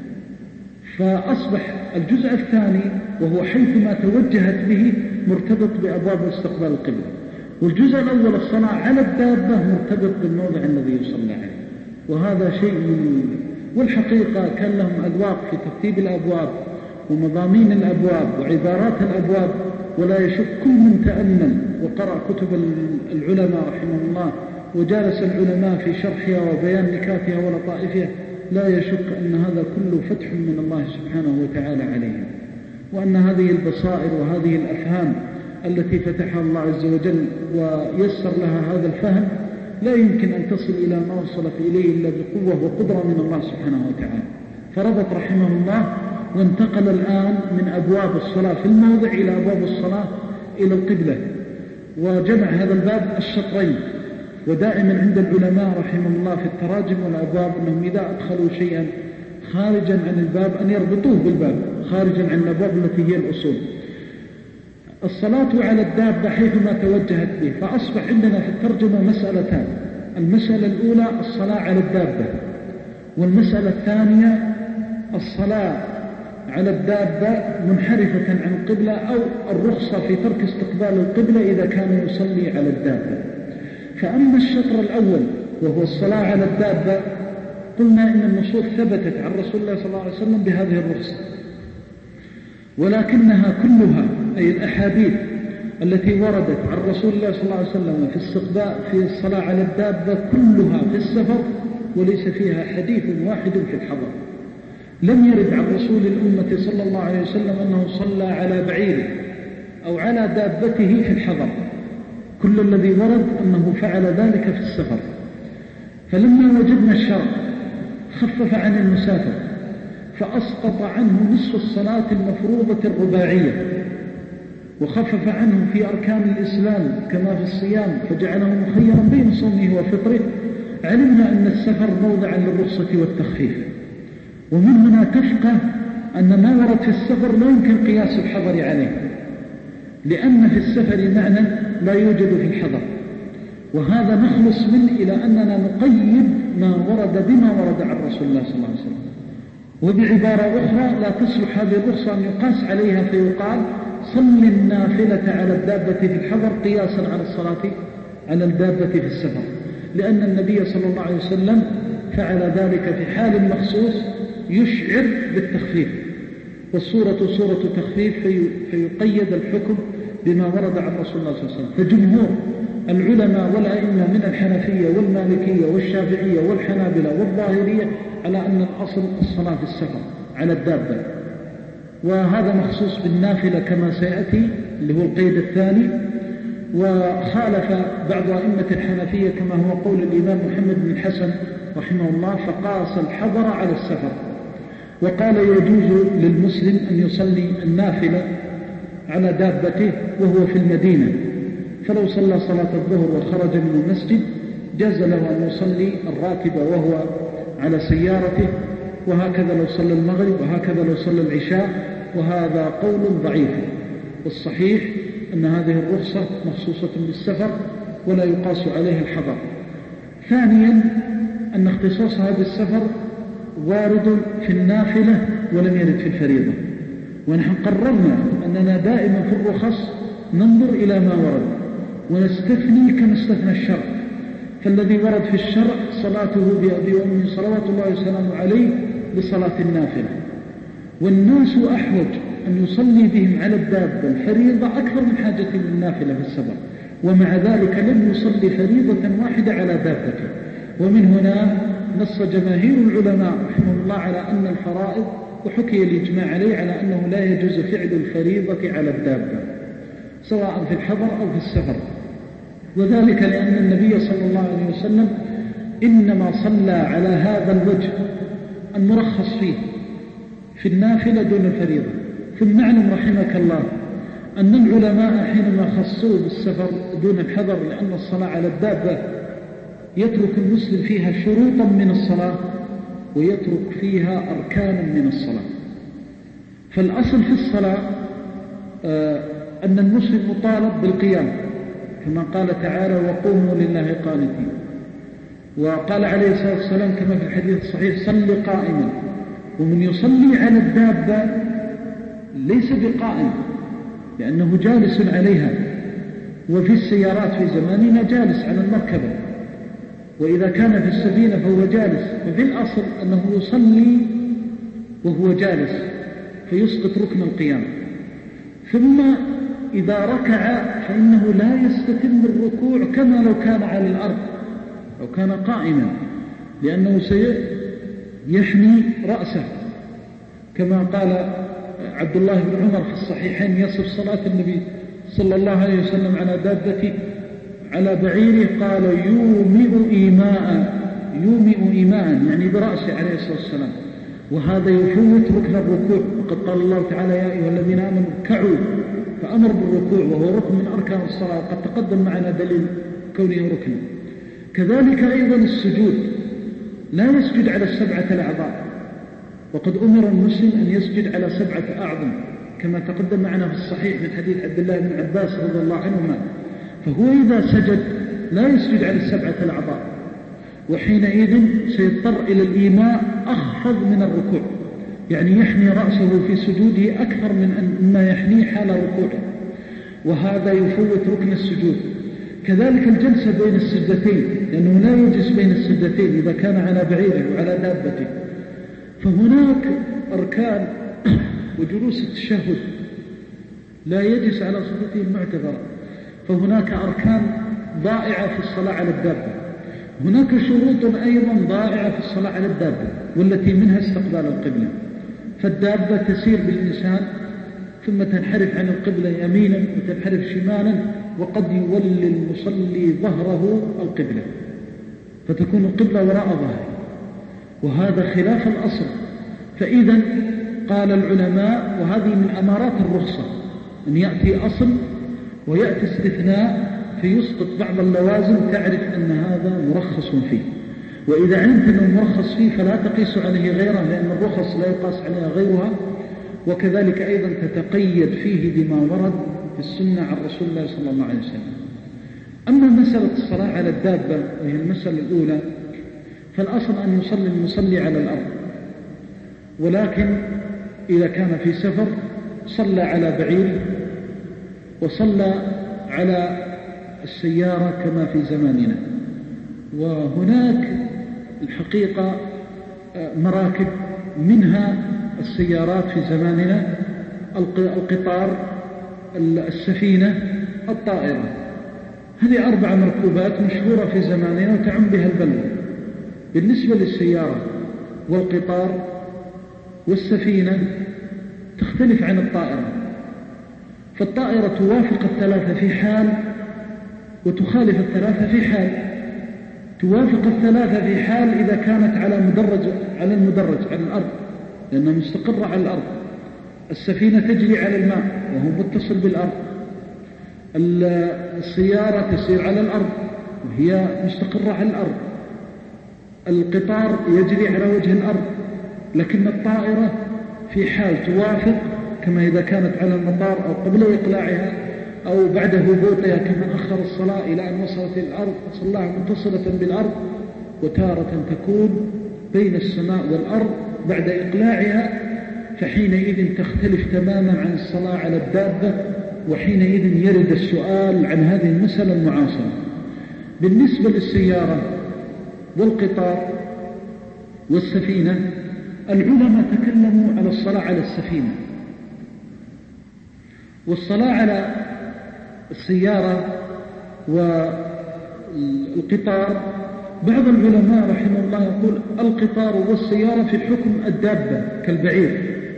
فأصبح الجزء الثاني وهو حيثما توجهت به مرتبط بأبواب استقبال القبلة، والجزء الأول الصلاة على الدابة مرتبط بالموضع الذي يصلى عليه. وهذا شيء والحقيقة كان لهم أذواق في ترتيب الأبواب ومضامين الأبواب وعبارات الأبواب، ولا يشك كل من تأمل وقرأ كتب العلماء رحمه الله وجالس العلماء في شرحها وبيان نكاتها ولطائفها لا يشك أن هذا كله فتح من الله سبحانه وتعالى عليهم، وأن هذه البصائر وهذه الأفهام التي فتحها الله عز وجل ويسر لها هذا الفهم لا يمكن أن تصل إلى ما وصلت إليه إلا بقوة وقدرة من الله سبحانه وتعالى. فربط رحمه الله وانتقل الآن من أبواب الصلاة في الموضع إلى أبواب الصلاة إلى القبلة، وجمع هذا الباب الشطرين. ودائما عند العلماء رحمه الله في التراجم والأبواب أنهم إذا أدخلوا شيئا خارجا عن الباب أن يربطوه بالباب خارجا عن الأبواب التي هي الأصول. الصلاة على الدابة حيثما توجهت به، فأصبح عندنا في الترجمة مسألتان: المسألة الأولى الصلاة على الدابة، والمسألة الثانية الصلاة على الدابة منحرفة عن القبلة أو الرخصة في ترك استقبال القبلة إذا كان يصلي على الدابة. فأما الشطر الأول وهو الصلاة على الدابة، قلنا إن النصوص ثبتت عن رسول الله صلى الله عليه وسلم بهذه الرخصة، ولكنها كلها أي الأحاديث التي وردت عن رسول الله صلى الله عليه وسلم في استقبال في الصلاة على الدابة كلها في السفر، وليس فيها حديث واحد في الحضر. لم يرد عن رسول الأمة صلى الله عليه وسلم أنه صلى على بعيره أو على دابته في الحضر، كل الذي ورد أنه فعل ذلك في السفر. فلما وجدنا الشرع خفف عن المسافر فأسقط عنه نصف الصلاة المفروضة الرباعية، وخفف عنه في أركان الإسلام كما في الصيام فجعله مخيرا بين صومه وفطره. علمنا أن السفر موضعا للرخصة والتخفيف، ومن هنا تفقه أن ما ورد في السفر لا يمكن قياس الحضر عليه، لأن في السفر معنى لا يوجد في الحضر، وهذا نخلص منه إلى أننا نقيد ما ورد بما ورد عن رسول الله صلى الله عليه وسلم. وبعبارة أخرى لا تصلح هذه الرخصة أن يقاس عليها فيقال صل النافلة على الدابة في الحضر قياسا على الصلاة على الدابة في السفر، لأن النبي صلى الله عليه وسلم فعل ذلك في حال مخصوص يشعر بالتخفيف، والصورة صورة تخفيف فيقيد الحكم بما ورد عن رسول الله صلى الله عليه وسلم. فجمهور العلماء والأئمة من الحنفية والمالكية والشافعية والحنابلة والظاهرية على أن الأصل الصلاة في السفر على الدابة، وهذا مخصوص بالنافلة كما سيأتي اللي هو القيد الثاني. وخالف بعض أئمة الحنفية كما هو قول الإمام محمد بن الحسن رحمه الله، فقاس الحضر على السفر، وقال يجوز للمسلم أن يصلي النافلة على دابته وهو في المدينة، فلو صلى صلاة الظهر وخرج من المسجد جاز له أن يصلي الراتبة وهو على سيارته، وهكذا لو صلى المغرب، وهكذا لو صلى العشاء، وهذا قول ضعيف. والصحيح أن هذه الرخصة مخصوصة بالسفر ولا يقاس عليها الحضر. ثانيا أن اختصاصها بالسفر وارد في النافلة ولم يرد في الفريضة، ونحن قررنا أننا دائما في الرخص ننظر إلى ما ورد ونستثني كما استثنى الشرع. فالذي ورد في الشرع صلاته بأبي وأمي صلوات الله وسلامه عليه بصلاة النافلة، والناس أحوج أن يصلي بهم على الدابة الفريضة أكثر من حاجة للنافلة في السفر، ومع ذلك لم يصلي فريضة واحدة على دابته. ومن هنا نص جماهير العلماء رحمه الله على أن الفرائض، وحكي الإجماع عليه على أنه لا يجوز فعل الفريضة على الدابة سواء في الحضر أو في السفر، وذلك لأن النبي صلى الله عليه وسلم إنما صلى على هذا الوجه المرخص فيه في النافلة دون الفريضة. ثم اعلم رحمك الله أن العلماء حينما خصوا بالسفر دون الحضر لأن الصلاة على الدابة يترك المسلم فيها شروطا من الصلاة ويترك فيها أركانا من الصلاة. فالأصل في الصلاة أن المسلم مطالب بالقيام كما قال تعالى وقوموا لله قانتين، وقال عليه الصلاة والسلام كما في الحديث الصحيح صل قائما. ومن يصلي على الدابة ليس بقائم لأنه جالس عليها، وفي السيارات في زماننا جالس على المركبة، وإذا كان في السفينة فهو جالس، ففي الأصل أنه يصلي وهو جالس فيسقط ركن القيام. ثم إذا ركع فإنه لا يستتم الركوع كما لو كان على الأرض أو كان قائما، لأنه سيحني رأسه كما قال عبد الله بن عمر في الصحيحين يصف صلاة النبي صلى الله عليه وسلم على دابته على بعيره، قال يومئ إيماء يعني برأسه عليه الصلاة والسلام، وهذا يفوت ركن الركوع. وقد قال الله تعالى يا أيها الذين آمنوا اركعوا، فأمر بالركوع وهو ركن من أركان الصلاة، وقد تقدم معنا دليل كونه ركنا. كذلك أيضا السجود لا يسجد على السبعة الأعضاء، وقد أمر المسلم أن يسجد على 7 أعظم كما تقدم معنا في الصحيح من حديث عبد الله بن عباس رضي الله عنهما. فهو إذا سجد لا يسجد على 7 الأعضاء، وحينئذ سيضطر إلى الإيماء أخفض من الركوع، يعني يحني رأسه في سجوده أكثر من ما يحنيه حال ركوعه، وهذا يفوت ركن السجود. كذلك الجلسة بين السجدتين، لأنه لا يجلس بين السجدتين إذا كان على بعيره وعلى دابته. فهناك أركان وجلوس التشهد لا يجلس على صفته المعتبرة، فهناك أركان ضائعة في الصلاة على الدابة. هناك شروط أيضا ضائعة في الصلاة على الدابة، والتي منها استقبال القبلة. فالدابة تسير بالإنسان ثم تنحرف عن القبلة يمينا وتنحرف شمالا، وقد يولي المصلي ظهره القبلة فتكون القبلة وراء ظهره، وهذا خلاف الأصل. فإذا قال العلماء وهذه من أمارات الرخصة أن يأتي أصل ويأتي استثناء فيسقط بعض اللوازم، تعرف أن هذا مرخص فيه. وإذا علمت أنه مرخص فيه فلا تقيس عليه غيره، لأن الرخص لا يقاس عليها غيرها. وكذلك أيضا تتقيد فيه بما ورد في السنة عن رسول الله صلى الله عليه وسلم. أما مسألة الصلاة على الدابة وهي المسألة الأولى، فالأصل أن يصلي المصلي على الأرض، ولكن إذا كان في سفر صلى على بعير وصلى على السيارة كما في زماننا. وهناك الحقيقة مراكب منها السيارات في زماننا، القطار، السفينة، الطائرة. هذه 4 مركوبات مشهورة في زماننا وتعم بها البلد. بالنسبة للسيارة والقطار والسفينة تختلف عن الطائرة. فالطائرة توافق الثلاثة في حال وتخالف الثلاثة في حال. توافق الثلاثة في حال إذا كانت على المدرج على الأرض لأنها مستقرة على الأرض. السفينة تجري على الماء وهو متصل بالأرض. السيارة تسير على الأرض وهي مستقرة على الأرض. القطار يجري على وجه الأرض. لكن الطائرة في حال توافق كما إذا كانت على المطار أو قبل إقلاعها أو بعد هبوطها كما أخر الصلاة إلى أن وصلت الأرض صلاها متصلة بالأرض. وتارة تكون بين السماء والأرض بعد إقلاعها، فحينئذ تختلف تماما عن الصلاة على الدابة. وحينئذ يرد السؤال عن هذه المسألة المعاصرة. بالنسبة للسيارة والقطار والسفينة، العلماء تكلموا على الصلاة على السفينة، والصلاة على السيارة والقطار. بعض العلماء رحمه الله يقول القطار والسيارة في حكم الدابة كالبعير،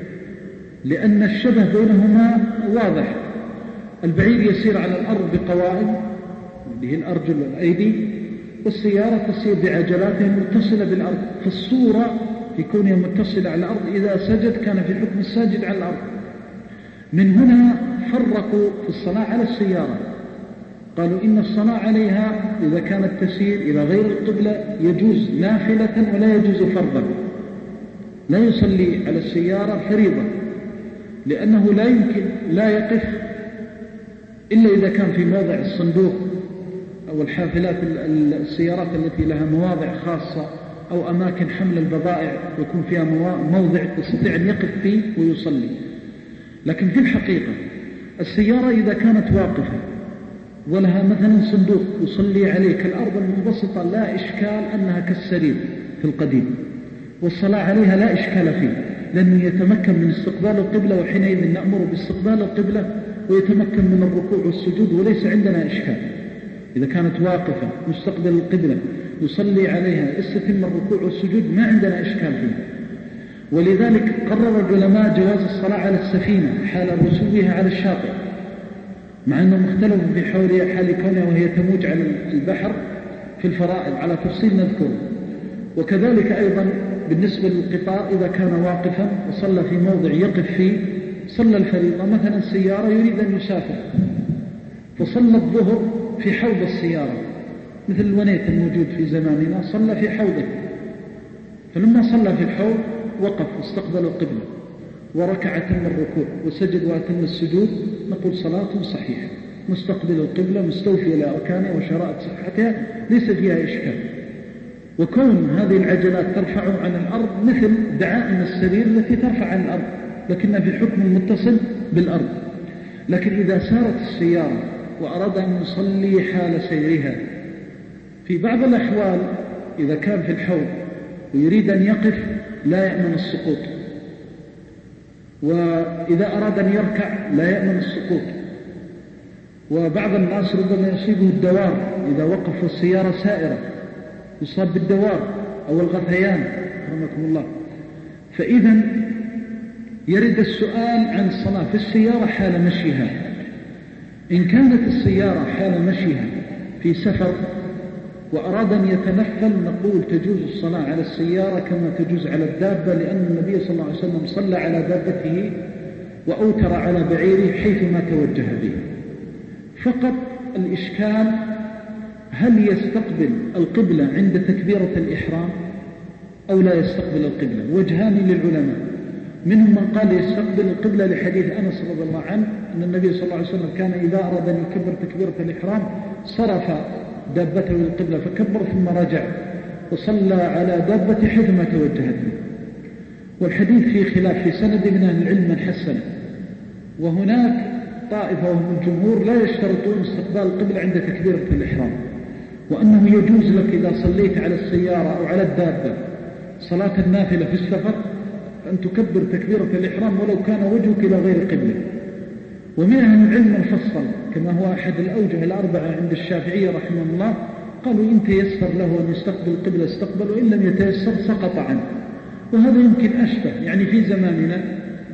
لأن الشبه بينهما واضح. البعير يسير على الأرض بقوائم اللي هي الأرجل والأيدي، والسيارة تسير بعجلاتها متصلة بالأرض. فالصورة في كونها متصلة على الأرض إذا سجد كان في حكم الساجد على الأرض. من هنا فرقوا في الصلاة على السيارة، قالوا إن الصلاة عليها إذا كانت تسير إلى غير القبلة يجوز نافلة ولا يجوز فرضا. لا يصلي على السيارة فريضة، لأنه لا يقف إلا إذا كان في موضع الصندوق أو الحافلات السيارات التي لها مواضع خاصة أو أماكن حمل البضائع يكون فيها موضع يستطيع أن يقف فيه ويصلي. لكن في الحقيقة السيارة إذا كانت واقفة ولها مثلا صندوق يصلي عليه كالأرض المنبسطة لا إشكال أنها كالسرير في القديم، والصلاة عليها لا إشكال فيه، لأنه يتمكن من استقبال القبلة، وحينئذ نأمر باستقبال القبلة ويتمكن من الركوع والسجود وليس عندنا إشكال. إذا كانت واقفة مستقبل القبلة يصلي عليها استتم الركوع والسجود ما عندنا إشكال فيه. ولذلك قرر العلماء جواز الصلاة على السفينة حال رسوبها على الشاطئ، مع أنه مختلف في حال كونها وهي تموج على البحر في الفرائض على تفصيل نذكره. وكذلك أيضا بالنسبة للقطار إذا كان واقفا وصلى في موضع يقف فيه صلى الفريضة. مثلا سيارة يريد أن يسافر فصلى الظهر في حوض السيارة مثل الونيت الموجود في زماننا، صلى في حوضه، فلما صلى في الحوض وقف واستقبل القبلة وركع تم الركوع وسجد وأتم السجود، نقول صلاة صحيحة مستقبل القبلة مستوفي إلى أركانها وشرائط صحتها ليس فيها إشكال. وكون هذه العجلات ترفع عن الأرض مثل دعائم السرير التي ترفع عن الأرض لكنها في حكم متصل بالأرض. لكن إذا سارت السيارة وأراد أن يصلي حال سيرها في بعض الأحوال إذا كان في الحوض ويريد أن يقف لا يأمن السقوط، وإذا أراد أن يركع لا يأمن السقوط. وبعض الناس ربما يصيبه الدوار إذا وقف السيارة سائرة يصاب بالدوار أو الغثيان رحمكم الله. فإذا يرد السؤال عن الصلاة في السيارة حال مشيها. إن كانت السيارة حال مشيها في سفر وأراد أن يتنفل نقول تجوز الصلاة على السيارة كما تجوز على الدابة، لأن النبي صلى الله عليه وسلم صلى على دابته وأوتر على بعيره حيثما توجه به. فقط الإشكال هل يستقبل القبلة عند تكبيرة الإحرام أو لا يستقبل القبلة؟ وجهان للعلماء، منهم من قال يستقبل القبلة لحديث أنس رضي الله عنه أن النبي صلى الله عليه وسلم كان إذا أراد أن يكبر تكبيرة الإحرام صرف دابته للقبلة فكبر ثم رجع وصلى على دابته حيثما توجهت به. والحديث فيه خلاف في سند من أهل العلم من حسنه. وهناك طائفة وهم الجمهور لا يشترطون استقبال القبلة عند تكبيرة الإحرام، وأنه يجوز لك إذا صليت على السيارة أو على الدابة صلاة النافلة في السفر أن تكبر تكبيرة الإحرام ولو كان وجهك إلى غير قبلة. ومن أهل العلم الفصل كما هو أحد الأوجه الأربعة عند الشافعية رحمه الله، قالوا إن تيسر له أن يستقبل القبلة استقبل، وإن لم يتيسر سقط عنه. وهذا يمكن أشبه يعني في زماننا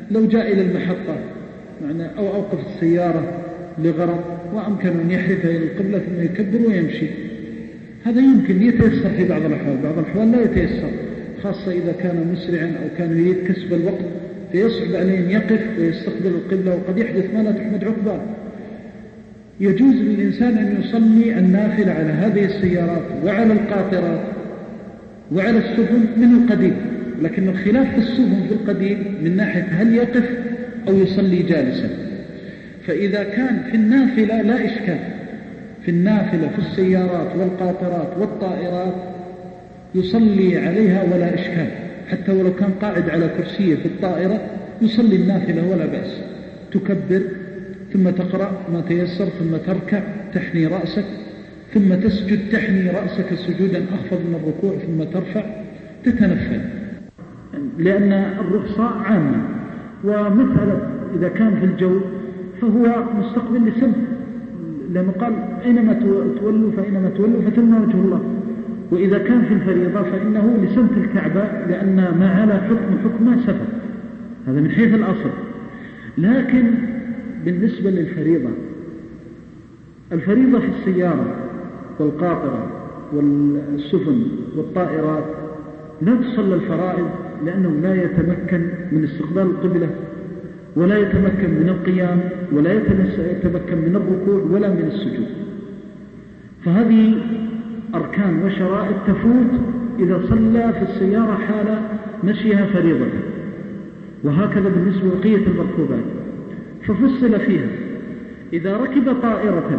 لو جاء إلى المحطة أو أوقف السيارة لغرض وأمكن أن يحرف إلى القبلة ثم يكبر ويمشي، هذا يمكن يتيسر في بعض الأحوال. بعض الأحوال لا يتيسر، خاصة إذا كان مسرعا أو كان يريد كسب الوقت فيصعب عليه أن يقف ويستقبل القبلة، وقد يحدث ما لا تحمد عقباه. يجوز للإنسان أن يصلي النافلة على هذه السيارات وعلى القاطرات وعلى السفن من القديم، لكن الخلاف في السفن في القديم من ناحية هل يقف أو يصلي جالسا. فإذا كان في النافلة لا إشكال، في النافلة في السيارات والقاطرات والطائرات يصلي عليها ولا إشكال، حتى ولو كان قاعد على كرسيه في الطائرة يصلي النافلة ولا بأس. تكبر ثم تقرأ ما تيسر، ثم تركع تحني رأسك، ثم تسجد تحني رأسك سجودا أخفض من الركوع، ثم ترفع تتنفل، لأن الرخصة عامة. ومسألة إذا كان في الجو فهو مستقبل لسمت، لأنه قال أينما تولوا فإنما تولوا فثم وجه الله. وإذا كان في الفريضة فإنه لسمت الكعبة، لأن ما على حكم سفر، هذا من حيث الأصل. لكن بالنسبة للفريضة، الفريضة في السيارة والقاطرة والسفن والطائرات لا تصلى الفرائض، لأنه لا يتمكن من استقبال القبلة، ولا يتمكن من القيام، ولا يتمكن من الركوع ولا من السجود. فهذه أركان وشرائط تفوت إذا صلى في السيارة حال مشيها فريضة. وهكذا بالنسبة لبقية المركوبات ففصل فيها. إذا ركب طائرة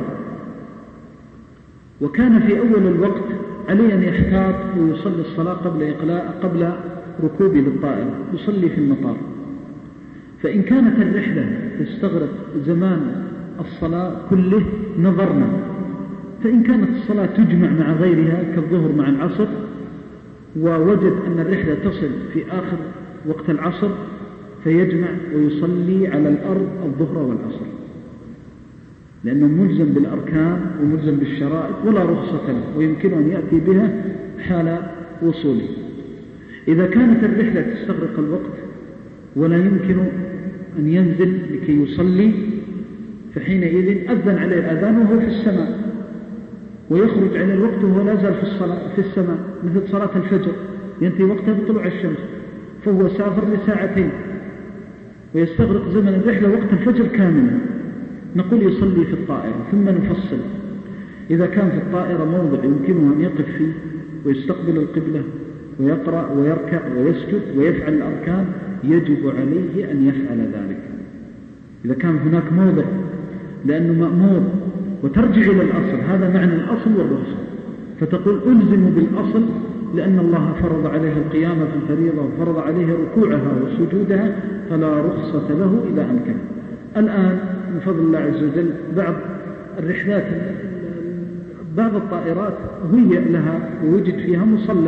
وكان في أول الوقت عليه أن يحتاط ويصلي الصلاة قبل ركوبه للطائرة، يصلي في المطار. فإن كانت الرحلة تستغرق زمان الصلاة كله نظرنا، فإن كانت الصلاة تجمع مع غيرها كالظهر مع العصر، ووجد أن الرحلة تصل في آخر وقت العصر، فيجمع ويصلي على الأرض الظهر والعصر، لأنه ملزم بالأركان وملزم بالشرائط ولا رخصة له، ويمكن أن يأتي بها حال وصوله. إذا كانت الرحلة تستغرق الوقت ولا يمكن أن ينزل لكي يصلي، فحينئذ أذن عليه الأذان وهو في السماء، ويخرج على الوقت وهو لا زال في السماء، مثل صلاة الفجر ينتهي وقتها بطلوع الشمس، فهو سافر لساعتين ويستغرق زمن الرحلة وقت الفجر كاملا، نقول يصلي في الطائرة. ثم نفصل، إذا كان في الطائرة موضع يمكنه أن يقف فيه ويستقبل القبلة ويقرأ ويركع ويسجد ويفعل الأركان، يجب عليه أن يفعل ذلك إذا كان هناك موضع، لأنه مأمور. وترجع إلى الأصل، هذا معنى الأصل والرخصة، فتقول ألزم بالأصل لأن الله فرض عليه القيام في الفريضة وفرض عليه ركوعها وسجودها، فلا رخصة له إذا أمكن. الآن من فضل الله عز وجل بعض الرحلات، بعض الطائرات هي لها ووجد فيها مصلى،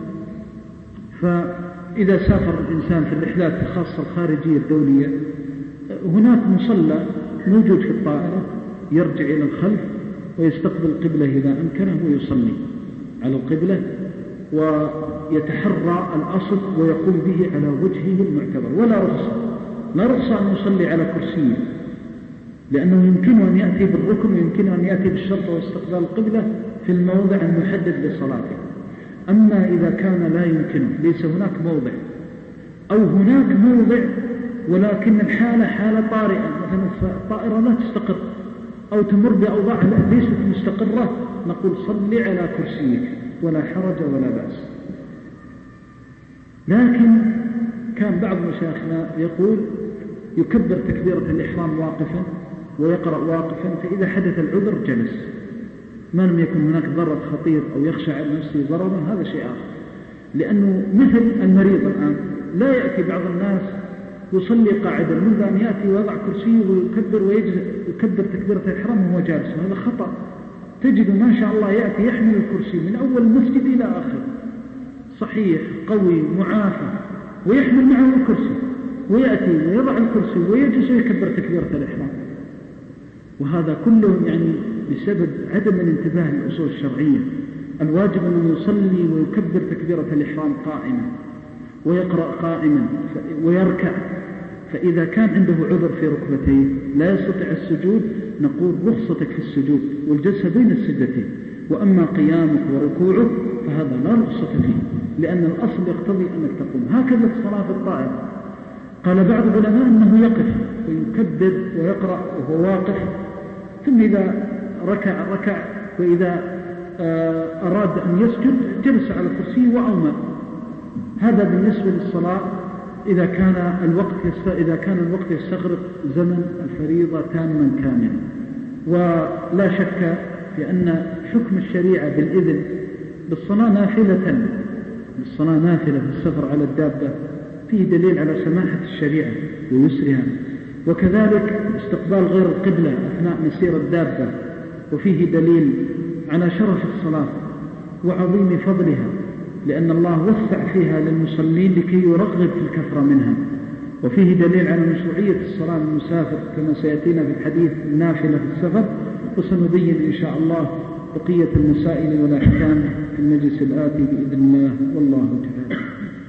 فإذا سافر الإنسان في الرحلات الخاصة الخارجية الدولية هناك مصلى موجود في الطائرة، يرجع إلى الخلف ويستقبل القبلة إذا أمكنه ويصلي على القبلة ويتحرى الأصل ويقوم به على وجهه المعتبر. ولا رخصة، لا رخصة أن يصلي على كرسيه، لأنه يمكن أن يأتي بالركن ويمكن أن يأتي بالشرط واستقبال القبلة في الموضع المحدد لصلاته. أما إذا كان لا يمكنه، ليس هناك موضع أو هناك موضع ولكن الحالة حالة طارئة، مثلا الطائرة لا تستقر أو تمر بأوضاع ليست مستقرة، نقول صلي على كرسيك ولا حرج ولا بأس. لكن كان بعض مشايخنا يقول يكبر تكبيرة الإحرام واقفا ويقرأ واقفا، فإذا حدث العذر جلس، ما لم يكن هناك ضرر خطير أو يخشى على نفسه ضررا، هذا شيء آخر. لأنه مثل المريض الآن لا يأتي بعض الناس يصلي قاعدا منذ أن يأتي ويضع كرسيه ويكبر ويكبر تكبيرة الإحرام وهو جالس، هذا خطأ. تجد ما شاء الله يأتي يحمل الكرسي من أول المسجد إلى آخر، صحيح قوي معافى، ويحمل معه الكرسي ويأتي ويضع الكرسي ويجلس ويكبر تكبيرة الإحرام، وهذا كله يعني بسبب عدم الانتباه للأصول الشرعية. الواجب أن يصلي ويكبر تكبيرة الإحرام قائما ويقرأ قائما ويركع، فإذا كان عنده عذر في ركبتيه لا يستطيع السجود نقول رخصتك في السجود والجلسة بين السجدتين، وأما قيامك وركوعك فهذا لا رخصة فيه، لأن الأصل يقتضي أنك تقوم. هكذا الصلاة في الطائر. قال بعض العلماء أنه يقف ويكبر ويقرأ وهو واقف، ثم إذا ركع، وإذا أراد أن يسجد جلس على الكرسي وأومأ. هذا بالنسبة للصلاة إذا كان الوقت يستغرق زمن الفريضة تاما كاملا. ولا شك في أن حكم الشريعة بالإذن بالصلاة نافلة في السفر على الدابة فيه دليل على سماحة الشريعة ويسرها، وكذلك استقبال غير القبلة أثناء مسير الدابة وفيه دليل على شرف الصلاة وعظيم فضلها، لأن الله وسع فيها للمصلين لكي يرغب في الكثرة منها. وفيه دليل على مشروعية الصلاة للمسافر كما سيأتينا في الحديث النافلة في السفر، وسنبين إن شاء الله بقية المسائل والأحكام في المجلس الآتي بإذن الله، والله تعالى.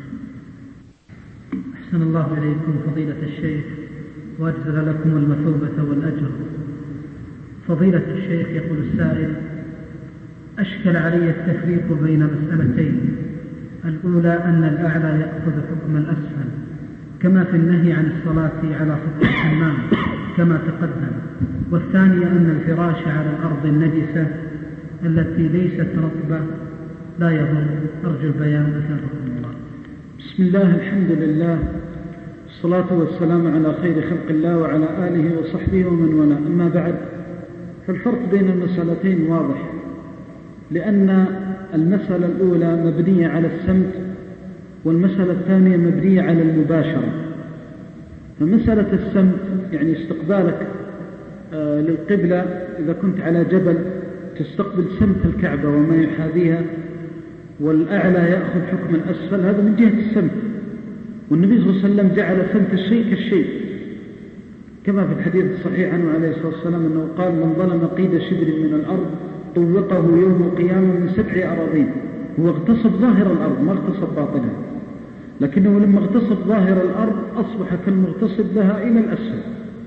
أحسن الله إليكم فضيلة الشيخ وأجزل لكم المثوبة والأجر. فضيلة الشيخ، يقول السائل: أشكل علي التفريق بين مسألتين، الأولى أن الأعلى يأخذ حكم الأسفل كما في النهي عن الصلاة على سطح الحمام كما تقدم، والثانية أن الفراش على الأرض النجسة التي ليست رطبة لا يضر. أرجو البيان أثابكم الله. بسم الله، الحمد لله، الصلاة والسلام على خير خلق الله وعلى آله وصحبه ومن والاه. أما بعد، فالفرق بين المسألتين واضح، لأن المسألة الأولى مبنية على السمت والمسألة الثانية مبنية على المباشرة. فمسألة السمت يعني استقبالك للقبلة، إذا كنت على جبل تستقبل سمت الكعبة وما يحاذيها، والأعلى يأخذ حكم الأسفل، هذا من جهة السمت. والنبي صلى الله عليه وسلم جعل سمت الشيء كالشيء، كما في الحديث الصحيح عنه عليه الصلاة والسلام أنه قال: من ظلم قيد شبر من الأرض طوقه يوم القيامة من 7 أراضين. هو اغتصب ظاهر الأرض ما اغتصب باطنها، لكنه لما اغتصب ظاهر الأرض أصبح كالمغتصب لها إلى الأسفل.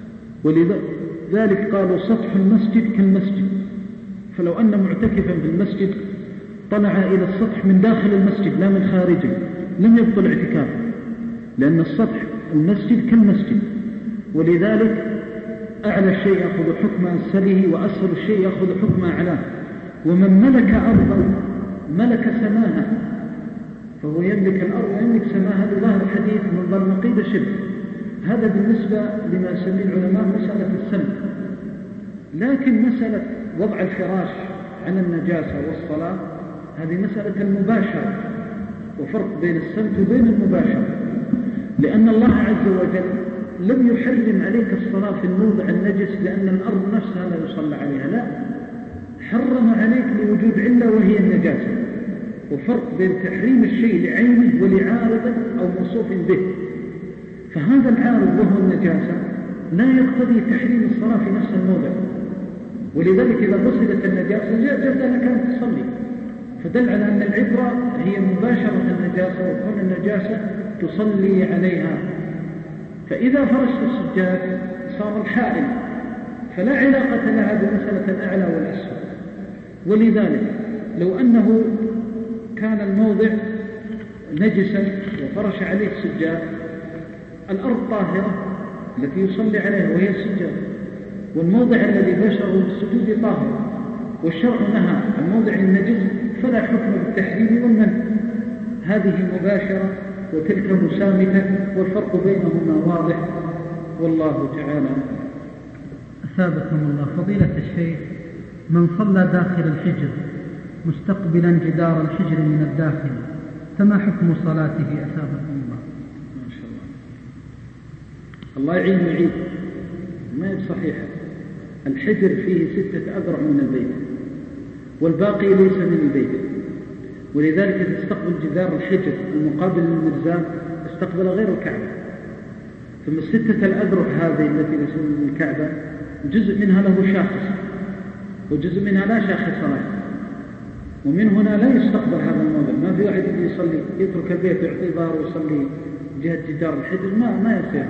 ولذلك قالوا سطح المسجد كالمسجد، فلو أن معتكفا في المسجد طلع إلى السطح من داخل المسجد لا من خارجه لم يبطل اعتكافه، لأن السطح المسجد كالمسجد. ولذلك أعلى الشيء يأخذ حكم أسفله وأسفل الشيء يأخذ حكم أعلاه. ومن ملك أرضا ملك سماها، فهو يملك الأرض ويملك سماها بظاهر الحديث: من ظلم قيد شبر. هذا بالنسبة لما يسميه العلماء مسألة السمت. لكن مسألة وضع الفراش على النجاسة والصلاة هذه مسألة المباشرة، وفرق بين السمت وبين المباشرة، لأن الله عز وجل لم يحرم عليك الصلاة في الموضع النجس لأن الأرض نفسها لا يصلى عليها، لا، حرم عليك لوجود علة وهي النجاسة. وفرق بين تحريم الشيء لعينه ولعارضه أو موصوف به. فهذا العارض وهو النجاسة لا يقتضي تحريم الصلاة في نفس الموضع، ولذلك إذا غسلت النجاسة جاز لها كانت تصلي. فدل على أن العبرة هي مباشرة النجاسة، وكون النجاسة تصلي عليها. فإذا فرشت السجاد صار الحائل، فلا علاقة لها بمسألة الأعلى والأسفل. ولذلك لو أنه كان الموضع نجسا وفرش عليه السجاد، الأرض طاهرة التي يصلي عليها وهي السجاد، والموضع الذي بشره بالسجود طاهر، والشرع نهى عن موضع النجس فلا حكم بالتحريم والمنع. هذه مباشرة وتلك مسامكة، والفرق بينهما واضح، والله تعالى. أثابكم الله. فضيلة الشيخ، من صلى داخل الحجر مستقبلا جدار الحجر من الداخل فما حكم صلاته؟ أثابكم الله. ما شاء الله يعين ويعيد، ما هي صحيحة. الحجر فيه 6 أذرع من البيت والباقي ليس من البيت، ولذلك تستقبل جدار الحجر المقابل للمرزاب استقبل غير الكعبة. ثم 6 الأذرع هذه التي تسمى الكعبة جزء منها له شاخص وجزء منها لا شاخص له، ومن هنا لا يستقبل هذا الموضع. ما في واحد يصلي يترك البيت يعطي ظهره ويصلي جهة جدار الحجر، ما يصير.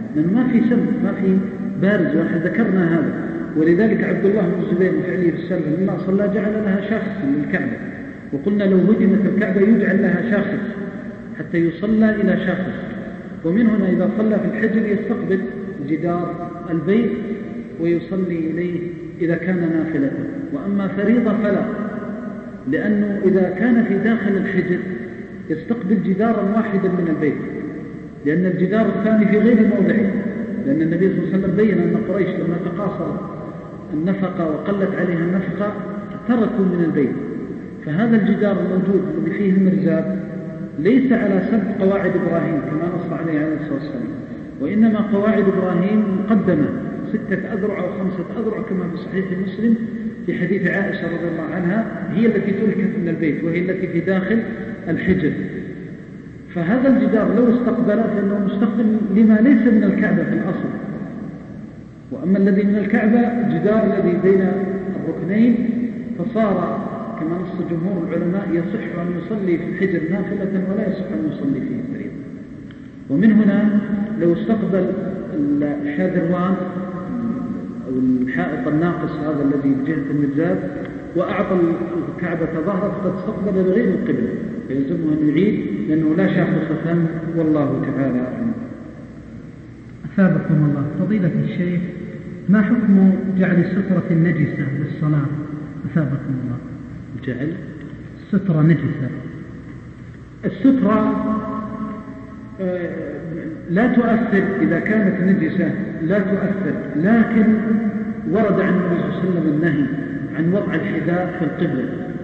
لأن ما في سم، ما في بارز، واحد ذكرنا هذا. ولذلك عبد الله بن الزبير فعليه في السلف لما صلى جعل لها شاخصا للكعبة، وقلنا لو هدمت الكعبة يجعل لها شاخص حتى يصلى إلى شاخص. ومن هنا إذا صلى في الحجر يستقبل جدار البيت ويصلي إليه إذا كان نافلة. وأما فريضة فلا، لأنه إذا كان في داخل الحجر يستقبل جدارا واحدا من البيت، لأن الجدار الثاني في غير موضعه، لأن النبي صلى الله عليه وسلم بين أن قريش لما تقاصرت النفقة وقلت عليها النفقة تركوا من البيت. فهذا الجدار الموجود الذي فيه المرزاب ليس على سد قواعد إبراهيم كما نص عليه الصلاة والسلام، وإنما قواعد إبراهيم مقدمة 6 أذرع أو 5 أذرع كما في صحيح مسلم في حديث عائشة رضي الله عنها، هي التي تركت من البيت وهي التي في داخل الحجر. فهذا الجدار لو استقبل فإنه مستقبل لما ليس من الكعبة في الأصل. وأما الذي من الكعبة جدار الذي بين الركنين، فصار كما نص جمهور العلماء يصح أن يصلي في الحجر نافلة ولا يصح أن يصلي فيه فريضة. ومن هنا لو استقبل الشاذروان أو الحائط الناقص هذا الذي بجهة المرزاب وأعطى الكعبة ظهره فقد استقبل بغير القبلة، فيلزمه أن يعيد لأنه لا شاخص ثم، والله تعالى أعلم. أثابكم الله. فضيلة الشيخ، ما حكم جعل سترة النجسة للصلاة؟ أثابكم الله. جعل سترة نجسة. السترة لا تؤثر إذا كانت نجسة، لا تؤثر، لكن ورد عن النبي صلى الله عليه وسلم النهي عن وضع الحذاء في القبلة،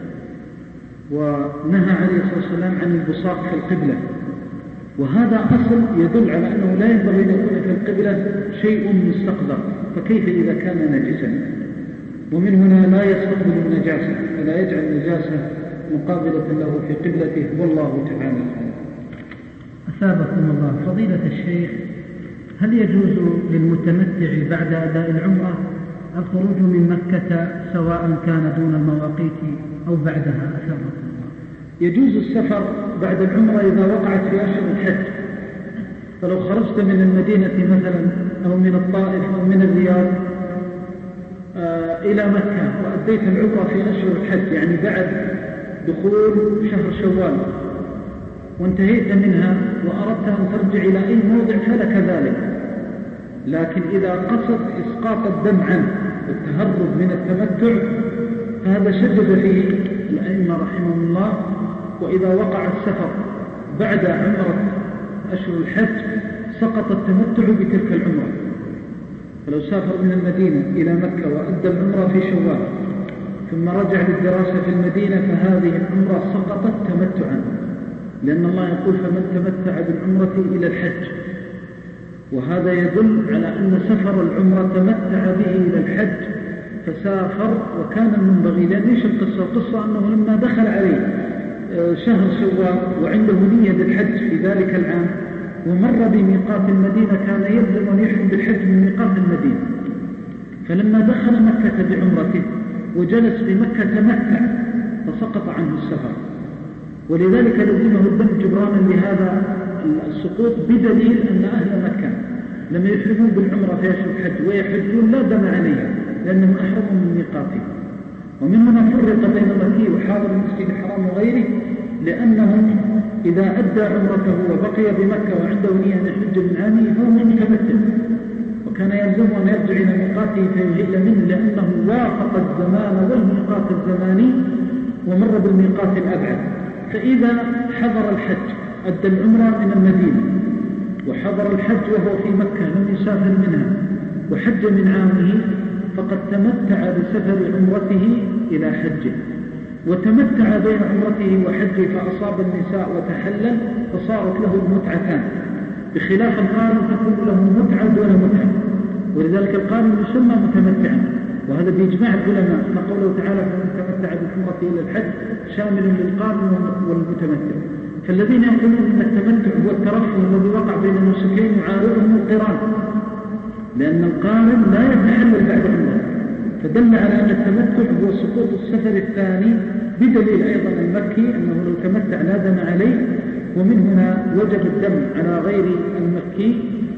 ونهى عليه الصلاة والسلام عن البصاق في القبلة، وهذا أصل يدل على أنه لا ينبغي أن يكون في القبلة شيء مستقذر، فكيف إذا كان نجسا؟ ومن هنا لا يستقبل النجاسة ولا يجعل النجاسة مقابلة له في قبلته، والله تعالى أعلم. أثابكم الله. فضيلة الشيخ، هل يجوز للمتمتع بعد أداء العمرة الخروج من مكة سواء كان دون المواقيت أو بعدها؟ أثابكم الله. يجوز السفر بعد العمرة إذا وقعت في أشهر الحج، فلو خرجت من المدينة مثلا أو من الطائف أو من الرياض إلى مكة وأديت العمرة في أشهر الحج، يعني بعد دخول شهر شوال، وانتهيت منها وأردت أن ترجع إلى أي موضع فلك ذلك. لكن إذا قصد إسقاط الدم عنه والتهرب من التمتع فهذا شدد فيه الأئمة رحمهم الله. وإذا وقع السفر بعد عمرة أشهر الحج سقط التمتع بتلك العمرة. فلو سافر من المدينة إلى مكة وأدى العمرة في شوال ثم رجع للدراسة في المدينة فهذه العمرة سقطت تمتعا، لأن الله يقول فمن تمتع بالعمرة إلى الحج، وهذا يدل على أن سفر العمرة تمتع به إلى الحج فسافر وكان المنبغي. لأن إيش القصة؟ القصة أنه لما دخل عليه شهر شوال وعنده نية بالحج في ذلك العام ومر بميقات المدينة كان يلزم أن يحرم بالحج من ميقات المدينة، فلما دخل مكة بعمرته وجلس في مكة تمتع فسقط عنه السفر، ولذلك لزمه الدم جبرانا لهذا السقوط، بدليل أن أهل مكة لما يحرمون بالعمرة في أشهر الحج ويحجون لا دم عليهم لأنهم أحرموا من ميقاته. ومن هنا فرق بين مكي وحاضر المسجد الحرام وغيره، لأنهم إذا أدى عمرته وبقي بمكة وعنده نية أن يحج من عامه فهو متمتع، وكان يلزمه أن يرجع إلى ميقاته فيهل منه لأنه وافق الزمان والميقات الزماني ومر بالميقات الأبعد. فإذا حضر الحج أدى العمرة من المدينة وحضر الحج وهو في مكة لم يسافر منها وحج من عامه فقد تمتع بسفر عمرته إلى حجه، وتمتع بين عمرته وحجه فأصاب النساء وتحلل فصارت له المتعتان، بخلاف القارن تكون له متعة دون متعة، ولذلك القارن يسمى متمتعا، وهذا بإجماع العلماء ما قوله تعالى فمن تمتع بالعمرة إلى الحج شامل للقارن والمتمتع. فالذين يقولون أن التمتع هو الترفه الذي وقع بين النسكين يعارضهم القران، لأن القارن لا يتحلل بعد عمره، فدل على أن التمتع هو سقوط السفر الثاني، بدليل أيضا المكي أنه لو تمتع لا دم عليه، ومن هنا وجب الدم على غير المكي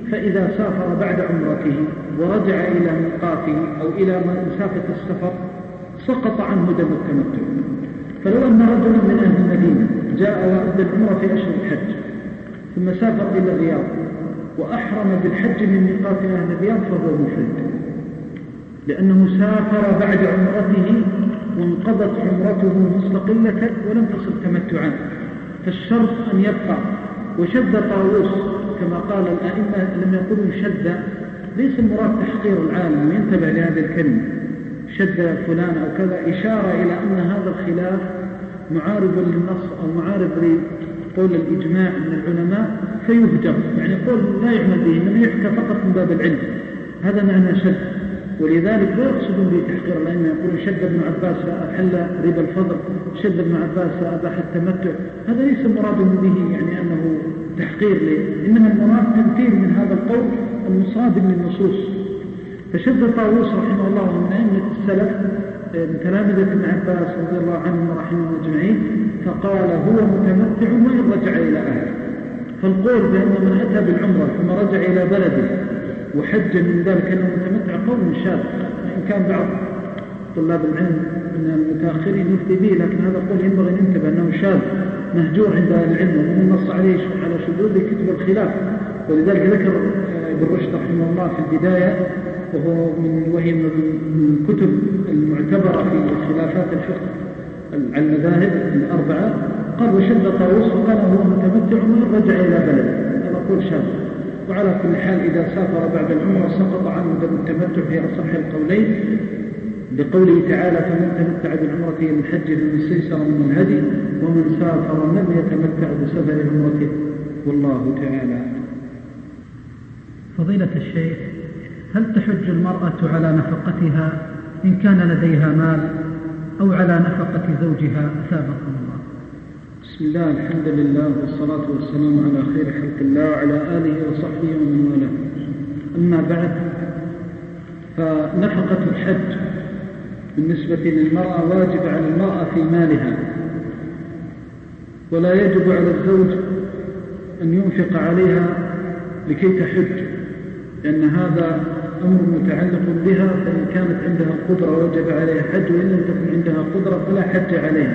فإذا سافر بعد عمرته ورجع إلى ميقاته أو إلى مسافة السفر سقط عنه دم التمتع. فلو أن رجلا من أهل المدينة جاء وأدى العمرة في أشهر الحج ثم سافر إلى الرياض وأحرم بالحج من ميقات أهل الرياض فهو مفرد، لأنه سافر بعد عمرته وانقضت عمرته مستقلة ولم تصل تمتعا، فالشرط أن يبقى. وشد طاووس كما قال الأئمة لم يقولوا شد، ليس المراد تحقير العالم، ينتبه لهذه الكلمة شد فلان أو كذا، إشارة إلى أن هذا الخلاف معارض للنص أو معارض لقول الإجماع من العلماء فيهجر، يعني قول لا يعمل به إنما يحكى فقط من باب العلم، هذا معنى شد. ولذلك لا يقصدون بتحقير الأئمة، يقولون شد ابن عباس فأحل ربا الفضل، شد ابن عباس فأباح التمتع، هذا ليس مراد به يعني أنه تحقير له، إنما المراد تمثيل من هذا القول المصادم للنصوص. فشد طاووس رحمه الله من أئمة السلف من تلامذة ابن عباس رضي الله عنهم ورحمهم أجمعين، فقال هو متمتع وإن رجع إلى أهله. فالقول بأن من أتى بالعمرة ثم رجع إلى بلده وحج من ذلك أنه متمتع قول شاذ، وإن كان بعض طلاب العلم من المتأخرين يفتي به، لكن هذا القول ينبغي أن ينتبه أنه شاذ مهجور عند أهل العلم، ومن النص عليه على شذوذه كتب الخلاف. ولذلك ذكر ابن رشد رحمه الله في البداية وهي من الكتب المعتبرة في خلافات الفقه على المذاهب الأربعة، قال وشد طاووس وقال هو متمتع وإن رجع إلى بلده، هذا قول شاذ. وعلى كل حال إذا سافر بعد العمرة سقط عنه دم التمتع في أصح القولين، بقوله تعالى فمن تمتع بالعمرة إلى الحج فمن استيسر من الهدي ومن سافر لم يتمتع بسفر عمرته، والله تعالى. فضيلة الشيخ، هل تحج المرأة على نفقتها إن كان لديها مال أو على نفقة زوجها أثابكم الله؟ بسم الله، الحمد لله والصلاة والسلام على خير خلق الله وعلى آله وصحبه ومن والاه. أما بعد، فنفقة الحج بالنسبة للمرأة واجب على المرأة في مالها، ولا يجب على الزوج أن ينفق عليها لكي تحج، لأن هذا أمر متعلق بها، فإن كانت عندها قدرة وجب عليها حج، وإن لم تكن عندها قدرة فلا حج عليها.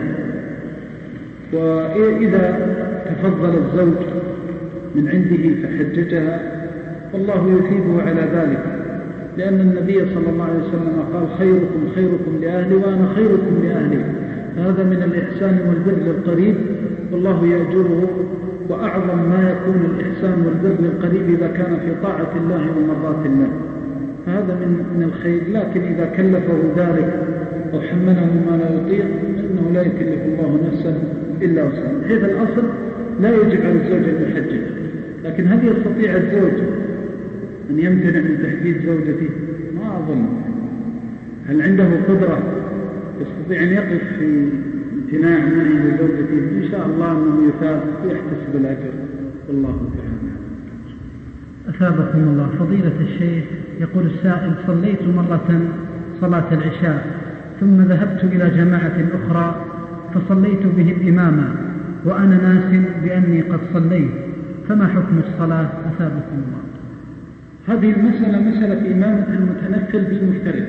وإذا تفضل الزوج من عنده فحججها والله يثيبه على ذلك، لأن النبي صلى الله عليه وسلم قال خيركم خيركم لأهلي وأنا خيركم لأهلي، هذا من الإحسان والبر للقريب والله يأجره. وأعظم ما يكون الإحسان والبر للقريب إذا كان في طاعة الله ومرضاة الله، هذا من الخير. لكن إذا كلفه ذلك أو حمله ما لا يطيق فإنه لا يكلف الله نفسا إلا وسعها. هذا الأصل لا يجب على الزوج أن يحجج، لكن هل يستطيع الزوج أن يمتنع من تحجيج زوجته؟ ما أظن. هل عنده قدرة يستطيع أن يقف في امتناع معي لزوجته؟ إن شاء الله أنه يثاب ويحتسب الأجر، والله تعالى. أثابكم الله. فضيلة الشيخ، يقول السائل صليت مرة صلاة العشاء ثم ذهبت إلى جماعة أخرى فصليت بهم إماما وأنا ناس بأني قد صليت، فما حكم الصلاة؟ أثابكم الله. هذه المسألة مسألة إمامة المتنفل بالمفترض،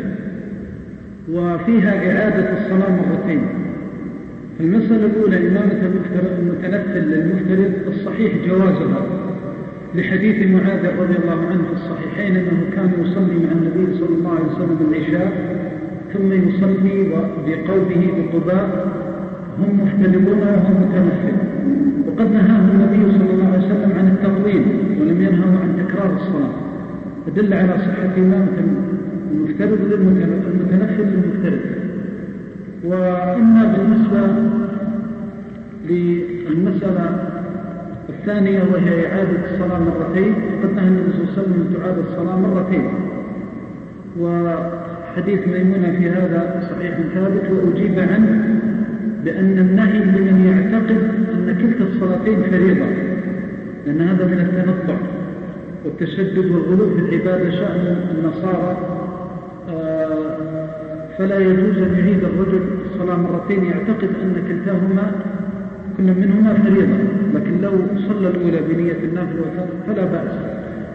وفيها إعادة الصلاة مرتين. المسألة الأولى إمامة المتنفل للمفترض، الصحيح جوازها لحديث معاذ رضي الله عنه في الصحيحين أنه كان يصلي مع النبي صلى الله عليه وسلم العشاء ثم يصلي بقومه بقباء هم مفترضون وهم متنفل، وقد نهاه النبي صلى الله عليه وسلم عن التطويل ولم ينهه عن تكرار الصلاة، فدل على صحة إمامة المفترض للمتنفل للمفترض. وإما بالنسبة للمسألة الثانية وهي إعادة الصلاة مرتين، قد نهى النبي صلى الله عليه وسلم أن تعاد الصلاة مرتين، وحديث ميمونة في هذا صحيح ثابت، وأجيب عنه بأن النهي لمن يعتقد أن كلتا الصلاتين فريضة، لأن هذا من التنطع والتشدد والغلو في العبادة شأن النصارى، فلا يجوز أن يعيد الرجل الصلاة مرتين يعتقد أن كلتاهما كل منهما فريضة، لكن لو صلى الأولى بنية النافل فلا بأس.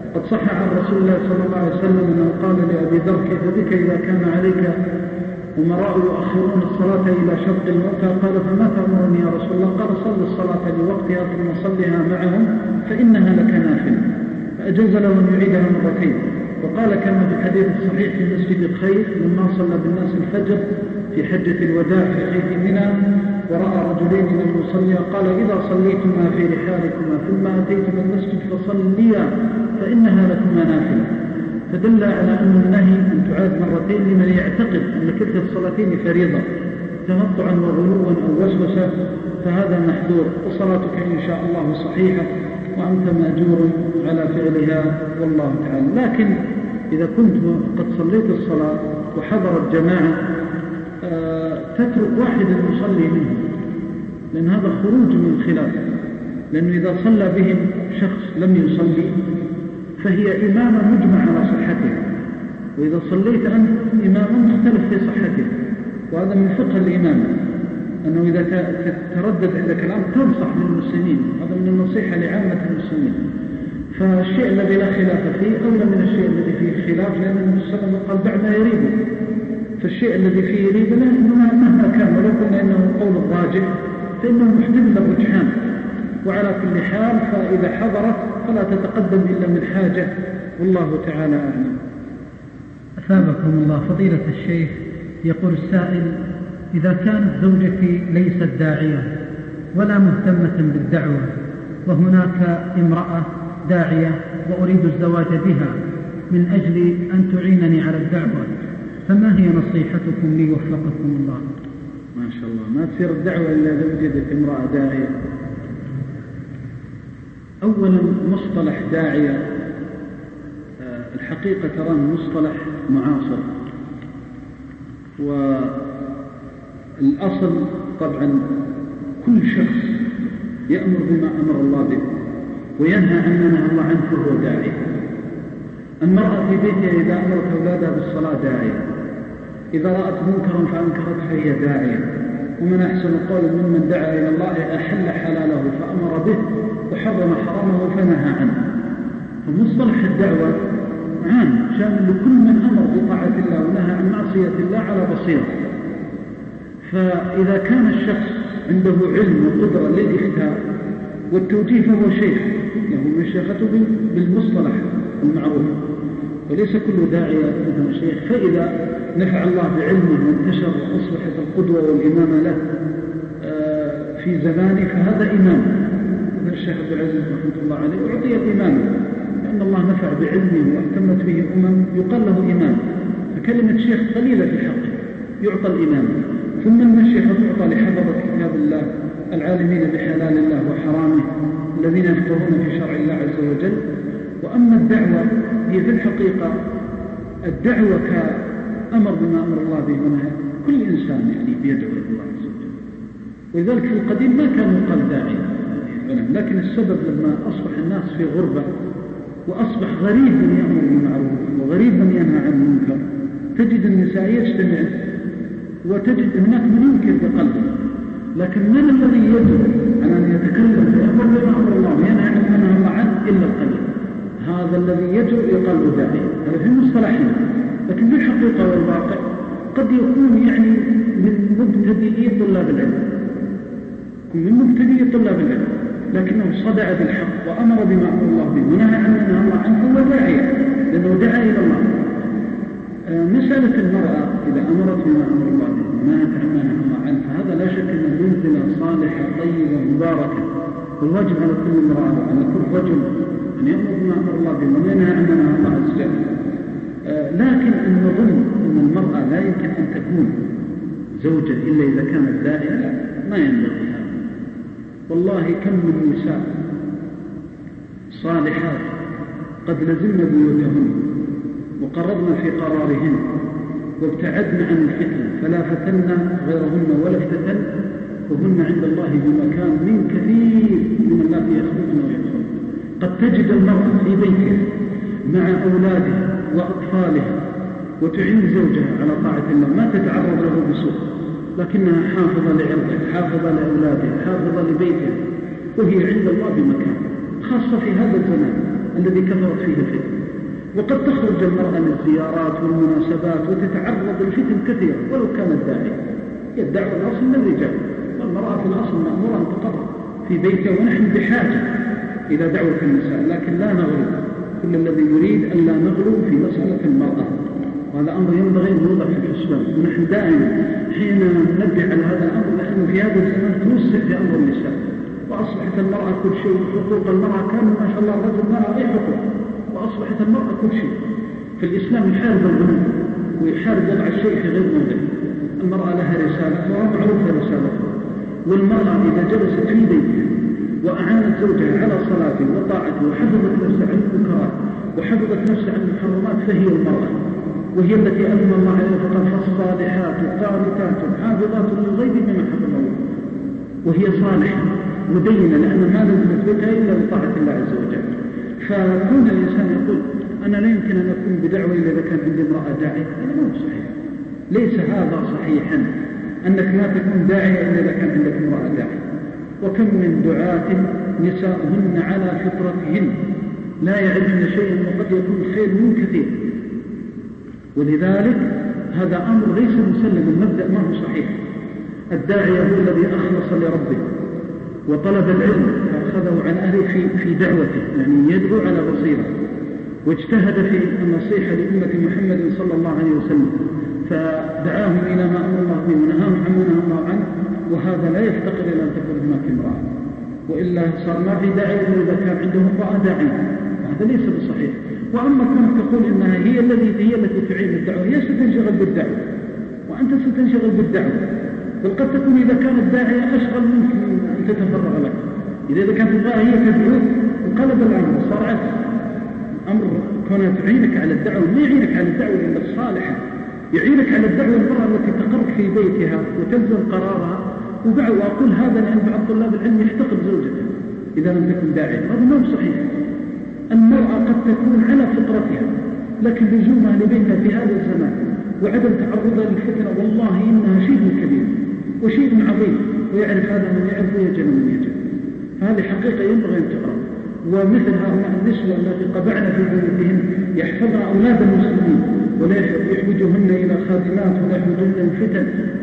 قد صح عن رسول الله صلى الله عليه وسلم أنه قال لأبي ذر كيف بك إذا كان عليك أمراء يؤخرون الصلاة إلى شرق الموتى؟ قال فما تأمرني يا رسول الله؟ قال صل الصلاة لوقتها ثم صلها معهم فإنها لك نافلة. فأجاز له أن يعيدها مرتين. وقال كما في الحديث الصحيح في مسجد الخير لما صلى بالناس الفجر في حجة الوداع في خيف منى ورأى رجلين من المصلية قال إذا صليتما في رحالكما ثم أتيتما المسجد فصليا فإنها لكما نافلة. فدل على أن النهي أن تعاد مرتين لمن يعتقد أن كلتا الصلاتين فريضة تنطعا وغلوا أو وسوسة، فهذا محذور، وصلاتك إن شاء الله صحيحة وأنت مأجور على فعلها والله تعالى. لكن إذا كنت قد صليت الصلاة وحضرت جماعة تترك واحد يصلي منهم، لأن هذا خروج من الخلاف، لأنه إذا صلى بهم شخص لم يصلي فهي إمامة مجمع على صحتها، وإذا صليت أنت إمامة مختلف في صحتها. وهذا من فقه الإمامة أنه إذا تردد عندك الأمر تنصح للمسلمين، هذا من النصيحة لعامة المسلمين. فالشيء الذي لا خلاف فيه أولى من الشيء الذي فيه خلاف، لأن النبي صلى الله عليه وسلم قال دع ما يريبه، فالشيء الذي فيه يريبه لأنه مهما كان ولو قلنا إنه قول الراجح فإنه محتمل للرجحان. وعلى كل حال فإذا حضرت فلا تتقدم إلا من حاجة، والله تعالى أعلم. أثابكم الله. فضيلة الشيخ، يقول السائل: إذا كانت زوجتي ليست داعية ولا مهتمة بالدعوة، وهناك امرأة داعية وأريد الزواج بها من أجل أن تعينني على الدعوة، فما هي نصيحتكم لي وفقكم الله؟ ما شاء الله، ما تصير الدعوة إلا إذا وجدت امرأة داعية. أولا مصطلح داعية الحقيقة ترى مصطلح معاصر، والأصل طبعا كل شخص يأمر بما أمر الله به وينهى عما نهى الله عنه فهو داعية. المرأة في بيتها إذا أمرت أولادها بالصلاة داعية، إذا رأت منكرا فأنكرت فهي داعية. ومن أحسن قول ممن دعا إلى الله أحل حلاله فأمر به وحرم حرامه فنهى عنه. فمصطلح الدعوة عام شامل لكل من أمر بطاعة الله ونهى عن معصية الله على بصيرة. فإذا كان الشخص عنده علم وقدرة للإفتاء والتوجيه فهو شيخ له مشيخته بالمصطلح المعروف، وليس كل داعية مثل شيخ. فإذا نفع الله بعلمه وانتشر وأصبحت القدوة والإمامة له في زمانه فهذا إمام. الشيخ عبد العزيز رحمة الله عليه وعطي الإمامة لأن الله نفع بعلمه واهتمت به يقال له إمام. فكلمة شيخ قليلة في حقه، يعطى الإمامة. ثم المشيخة تعطى لحضرة كتاب الله العالمين بحلال الله وحرامه الذين يفقهون في شرع الله عز وجل. وأما الدعوة هي في الحقيقة الدعوة كأمر بما أمر الله به ونهى. كل إنسان يعني بيدعو إلى الله عز وجل، ولذلك في القديم ما كان يقال داعي، لكن السبب لما أصبح الناس في غربة وأصبح غريب من يأمر بالمعروف وغريب من ينهى عن المنكر، تجد النساء يجتمع وتجد هناك من ينكر بقلبه، لكن من الذي يجب على أن يتكلم في أمر بما أمر الله وينهى عن ما نهى الله عنه إلا القلب. هذا الذي يجب يقال داعي، هذا في مصطلحنا. لكن في الحقيقة والواقع قد يكون يعني من مبتدئي طلاب العلم، من مبتدئي طلاب العلم، لكنه صدع بالحق وأمر بما أمر الله به ونهى عن ما نهى الله عنه فهو داعية، لأنه دعا إلى الله. مسألة المرأة إذا أمرت بما أمر الله به ونهت عن ما نهى الله عنه فهذا لا شك أن منزلة صالحة طيبة مباركة، والواجب على كل امرأة وعلى كل رجل أن يأمر بما أمر الله به وينهى عن ما نهى الله عز وجل. لكن أن نظن أن المرأة لا يمكن أن تكون زوجة إلا إذا كانت داعية، لا، ما ينبغي هذا. والله كم من نساء صالحات قد لزمن بيوتهن وقررن في قرارهن وابتعدن عن الفتن فلا فتن غيرهن ولا افتتن، وهن عند الله بمكان من كثير من الله يخلقن ويدخلن. قد تجد المرأة في بيتها مع أولادها وأطفالها وتعين زوجها على طاعة الله، ما تتعرض له بسوء، لكنها حافظة لعرضها، حافظة لأولادها، حافظة لبيتها، وهي عند الله بمكان، خاصة في هذا الزمان الذي كثرت فيه الفتن. وقد تخرج المرأة للزيارات والمناسبات وتتعرض للفتن كثيرة ولو كانت داعية. هي الدعوة الأصل للرجال، والمرأة في الأصل مأمورة أن تقر في بيتها، ونحن بحاجة إلى دعوة النساء، لكن لا نغلو. كل الذي يريد أن لا نغلو في مسألة المرأة، وهذا أمر ينبغي أن يوضع في الحسبان. ونحن دائما حين ننبه على هذا الأمر لأنه في هذا الزمان توسع في أمر النساء، وأصبحت المرأة كل شيء. حقوق المرأة كان ما شاء الله الرجل ما أي حقوق، وأصبحت المرأة كل شيء. في الإسلام يحارب الغلو ويحارب وضع الشيء في غير موضعه. المرأة لها رسالة ومعروفة رسالتها، والمرأة إذا جلست في بيتها وأعانت زوجها على صلاته وطاعته وحفظت نفسها عن المنكرات وحفظت نفسها عن المحرمات فهي المرأة، وهي التي أذن الله عليها فقال فالصالحات قانتات حافظات للغيب بما حفظ الله، وهي صالحة مبينة لأن ما نزلت بها إلا بطاعة الله عز وجل. فكون الإنسان يقول أنا لا يمكن أن أكون بدعوة إذا كان عندي امرأة داعية، هذا ما هو صحيح. ليس هذا صحيحا أنك ما تكون داعية إلا إذا كان عندك امرأة داعية. وكم من دعاة نساؤهن على فطرتهن لا يعرفن شيئا وقد يكون خير من كثير. ولذلك هذا أمر ليس مسلم، المبدأ ما هو صحيح. الداعية هو الذي أخلص لربه وطلب العلم فأخذه عن أهله في دعوته، يعني يدعو على بصيرة، واجتهد في النصيحة لأمة محمد صلى الله عليه وسلم، فدعاهم إلى ما أمر الله به ونهاهم عما نهى الله عنه. وهذا لا يفتقر إلى أن تكون هناك امرأة، وإلا صار ما في داعية إذا كان عنده امرأة داعية، هذا ليس بصحيح. وأما كنت تقول إنها هي التي تعين الدعوة، هي ستنشغل بالدعوة وأنت ستنشغل بالدعوة، بل قد تكون إذا كانت داعية أشغل منك أن تتفرغ لك. إذا كانت الداعية هي تدعوك انقلب الأمر صار عكس. أمر كونها تعينك على الدعوة ما يعينك على الدعوة إلا الصالحة، يعينك على الدعوة المرأة التي تقرك في بيتها وتلزم قرارها. وأقول هذا لأن بعض طلاب العلم يحتقر زوجته إذا لم تكن داعية، هذا ما هو صحيح. المرأة قد تكون على فطرتها، لكن لزومها لبيتها في هذا الزمان وعدم تعرضها للفتنة والله إنها شيء كبير وشيء عظيم، ويعرف هذا من يعرف ويجهل من يجهل. هذه حقيقة ينبغي أن تقرأ. ومثل هؤلاء النسوة التي قبعن في بيوتهن يحفظن أولاد المسلمين ولا يحوجهن إلى خادمات ولا يحوجهن الفتن،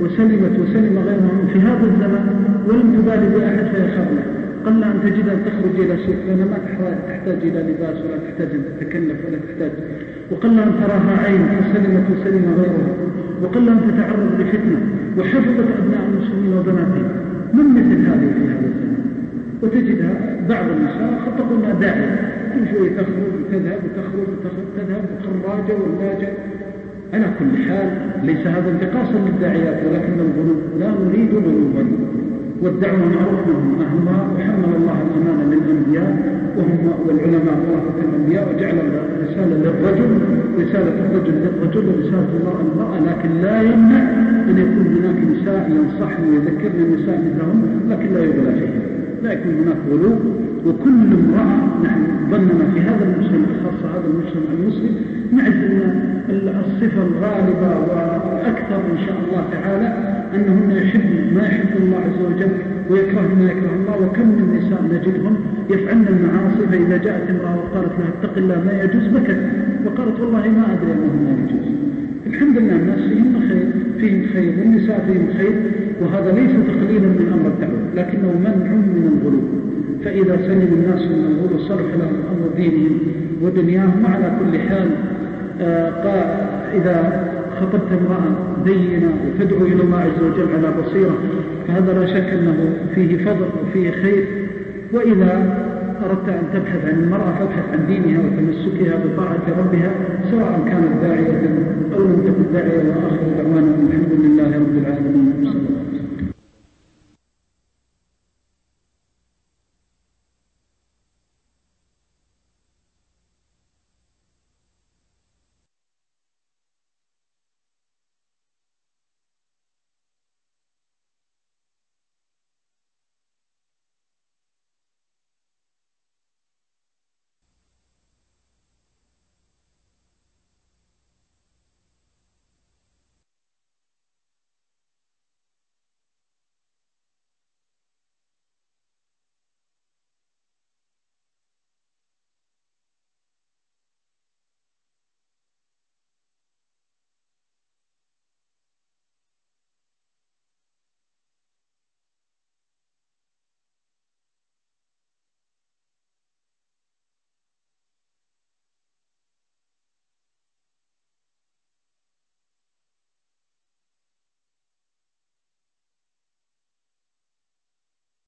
وسلم غيرهم في هذا الزمان ولم تبالي بأحد فيخاف له. قل أن تجد أن تخرج إلى سوق لأن ما تحتاج إلى لباس ولا تحتاج أن تتكلف ولا تحتاج، وقل أن تراها عين فسلمت وسلم غيرها، وقل أن تتعرض لفتنة وحفظت أبناء المسلمين وبناتهم. من مثل هذه في هذا الزمان؟ وتجدها بعض النساء قد تقولنا داعية كل شوي تخرج وتذهب وتخرج تذهب وخراجة واللاجة. على كل حال ليس هذا انتقاصا للداعيات ولكن الغلو لا نريد غلوا، والدعوة معروف منهم أهلها، وحمل الله الأمانة للأنبياء والعلماء ورثة الأنبياء، وجعل رسالة للرجل رسالة الرجل للرجل ورسالة الله للمرأة، لكن لا يمنع أن يكون هناك نساء ينصحن ويذكرن النساء مثلهم، لكن لا يغلى فيهم، لا يكون هناك غلو. وكل امرأة نحن ظننا في هذا المجتمع خاصة هذا المجتمع المسلم نعرف أن الصفة الغالبة والأكثر إن شاء الله تعالى أنهن يحب ما يحب الله عز وجل ويكره ما يكره الله. وكم من نساء نجدهم يفعلن المعاصي، فإذا جاءت امرأة وقالت لها اتق الله ما يجوز بكت وقالت والله ما أدري أنه ما يجوز. الحمد لله الناس فيهم خير والنساء فيهم خير، وهذا ليس تقليلا من أمر الدعوة لكنه منع من الغلو. فإذا سلم الناس من الغلو صرف لهم أمر دينهم ودنياهم. وعلى كل حال إذا خطبت امرأة دينة وتدعو إلى الله عز وجل على بصيرة فهذا لا شك أنه فيه فضل وفيه خير. وإذا أردت أن تبحث عن المرأة فابحث عن دينها وتمسكها بطاعة ربها سواء كانت داعية أو لم تكن داعية. وآخر دعوانا الحمد لله رب العالمين.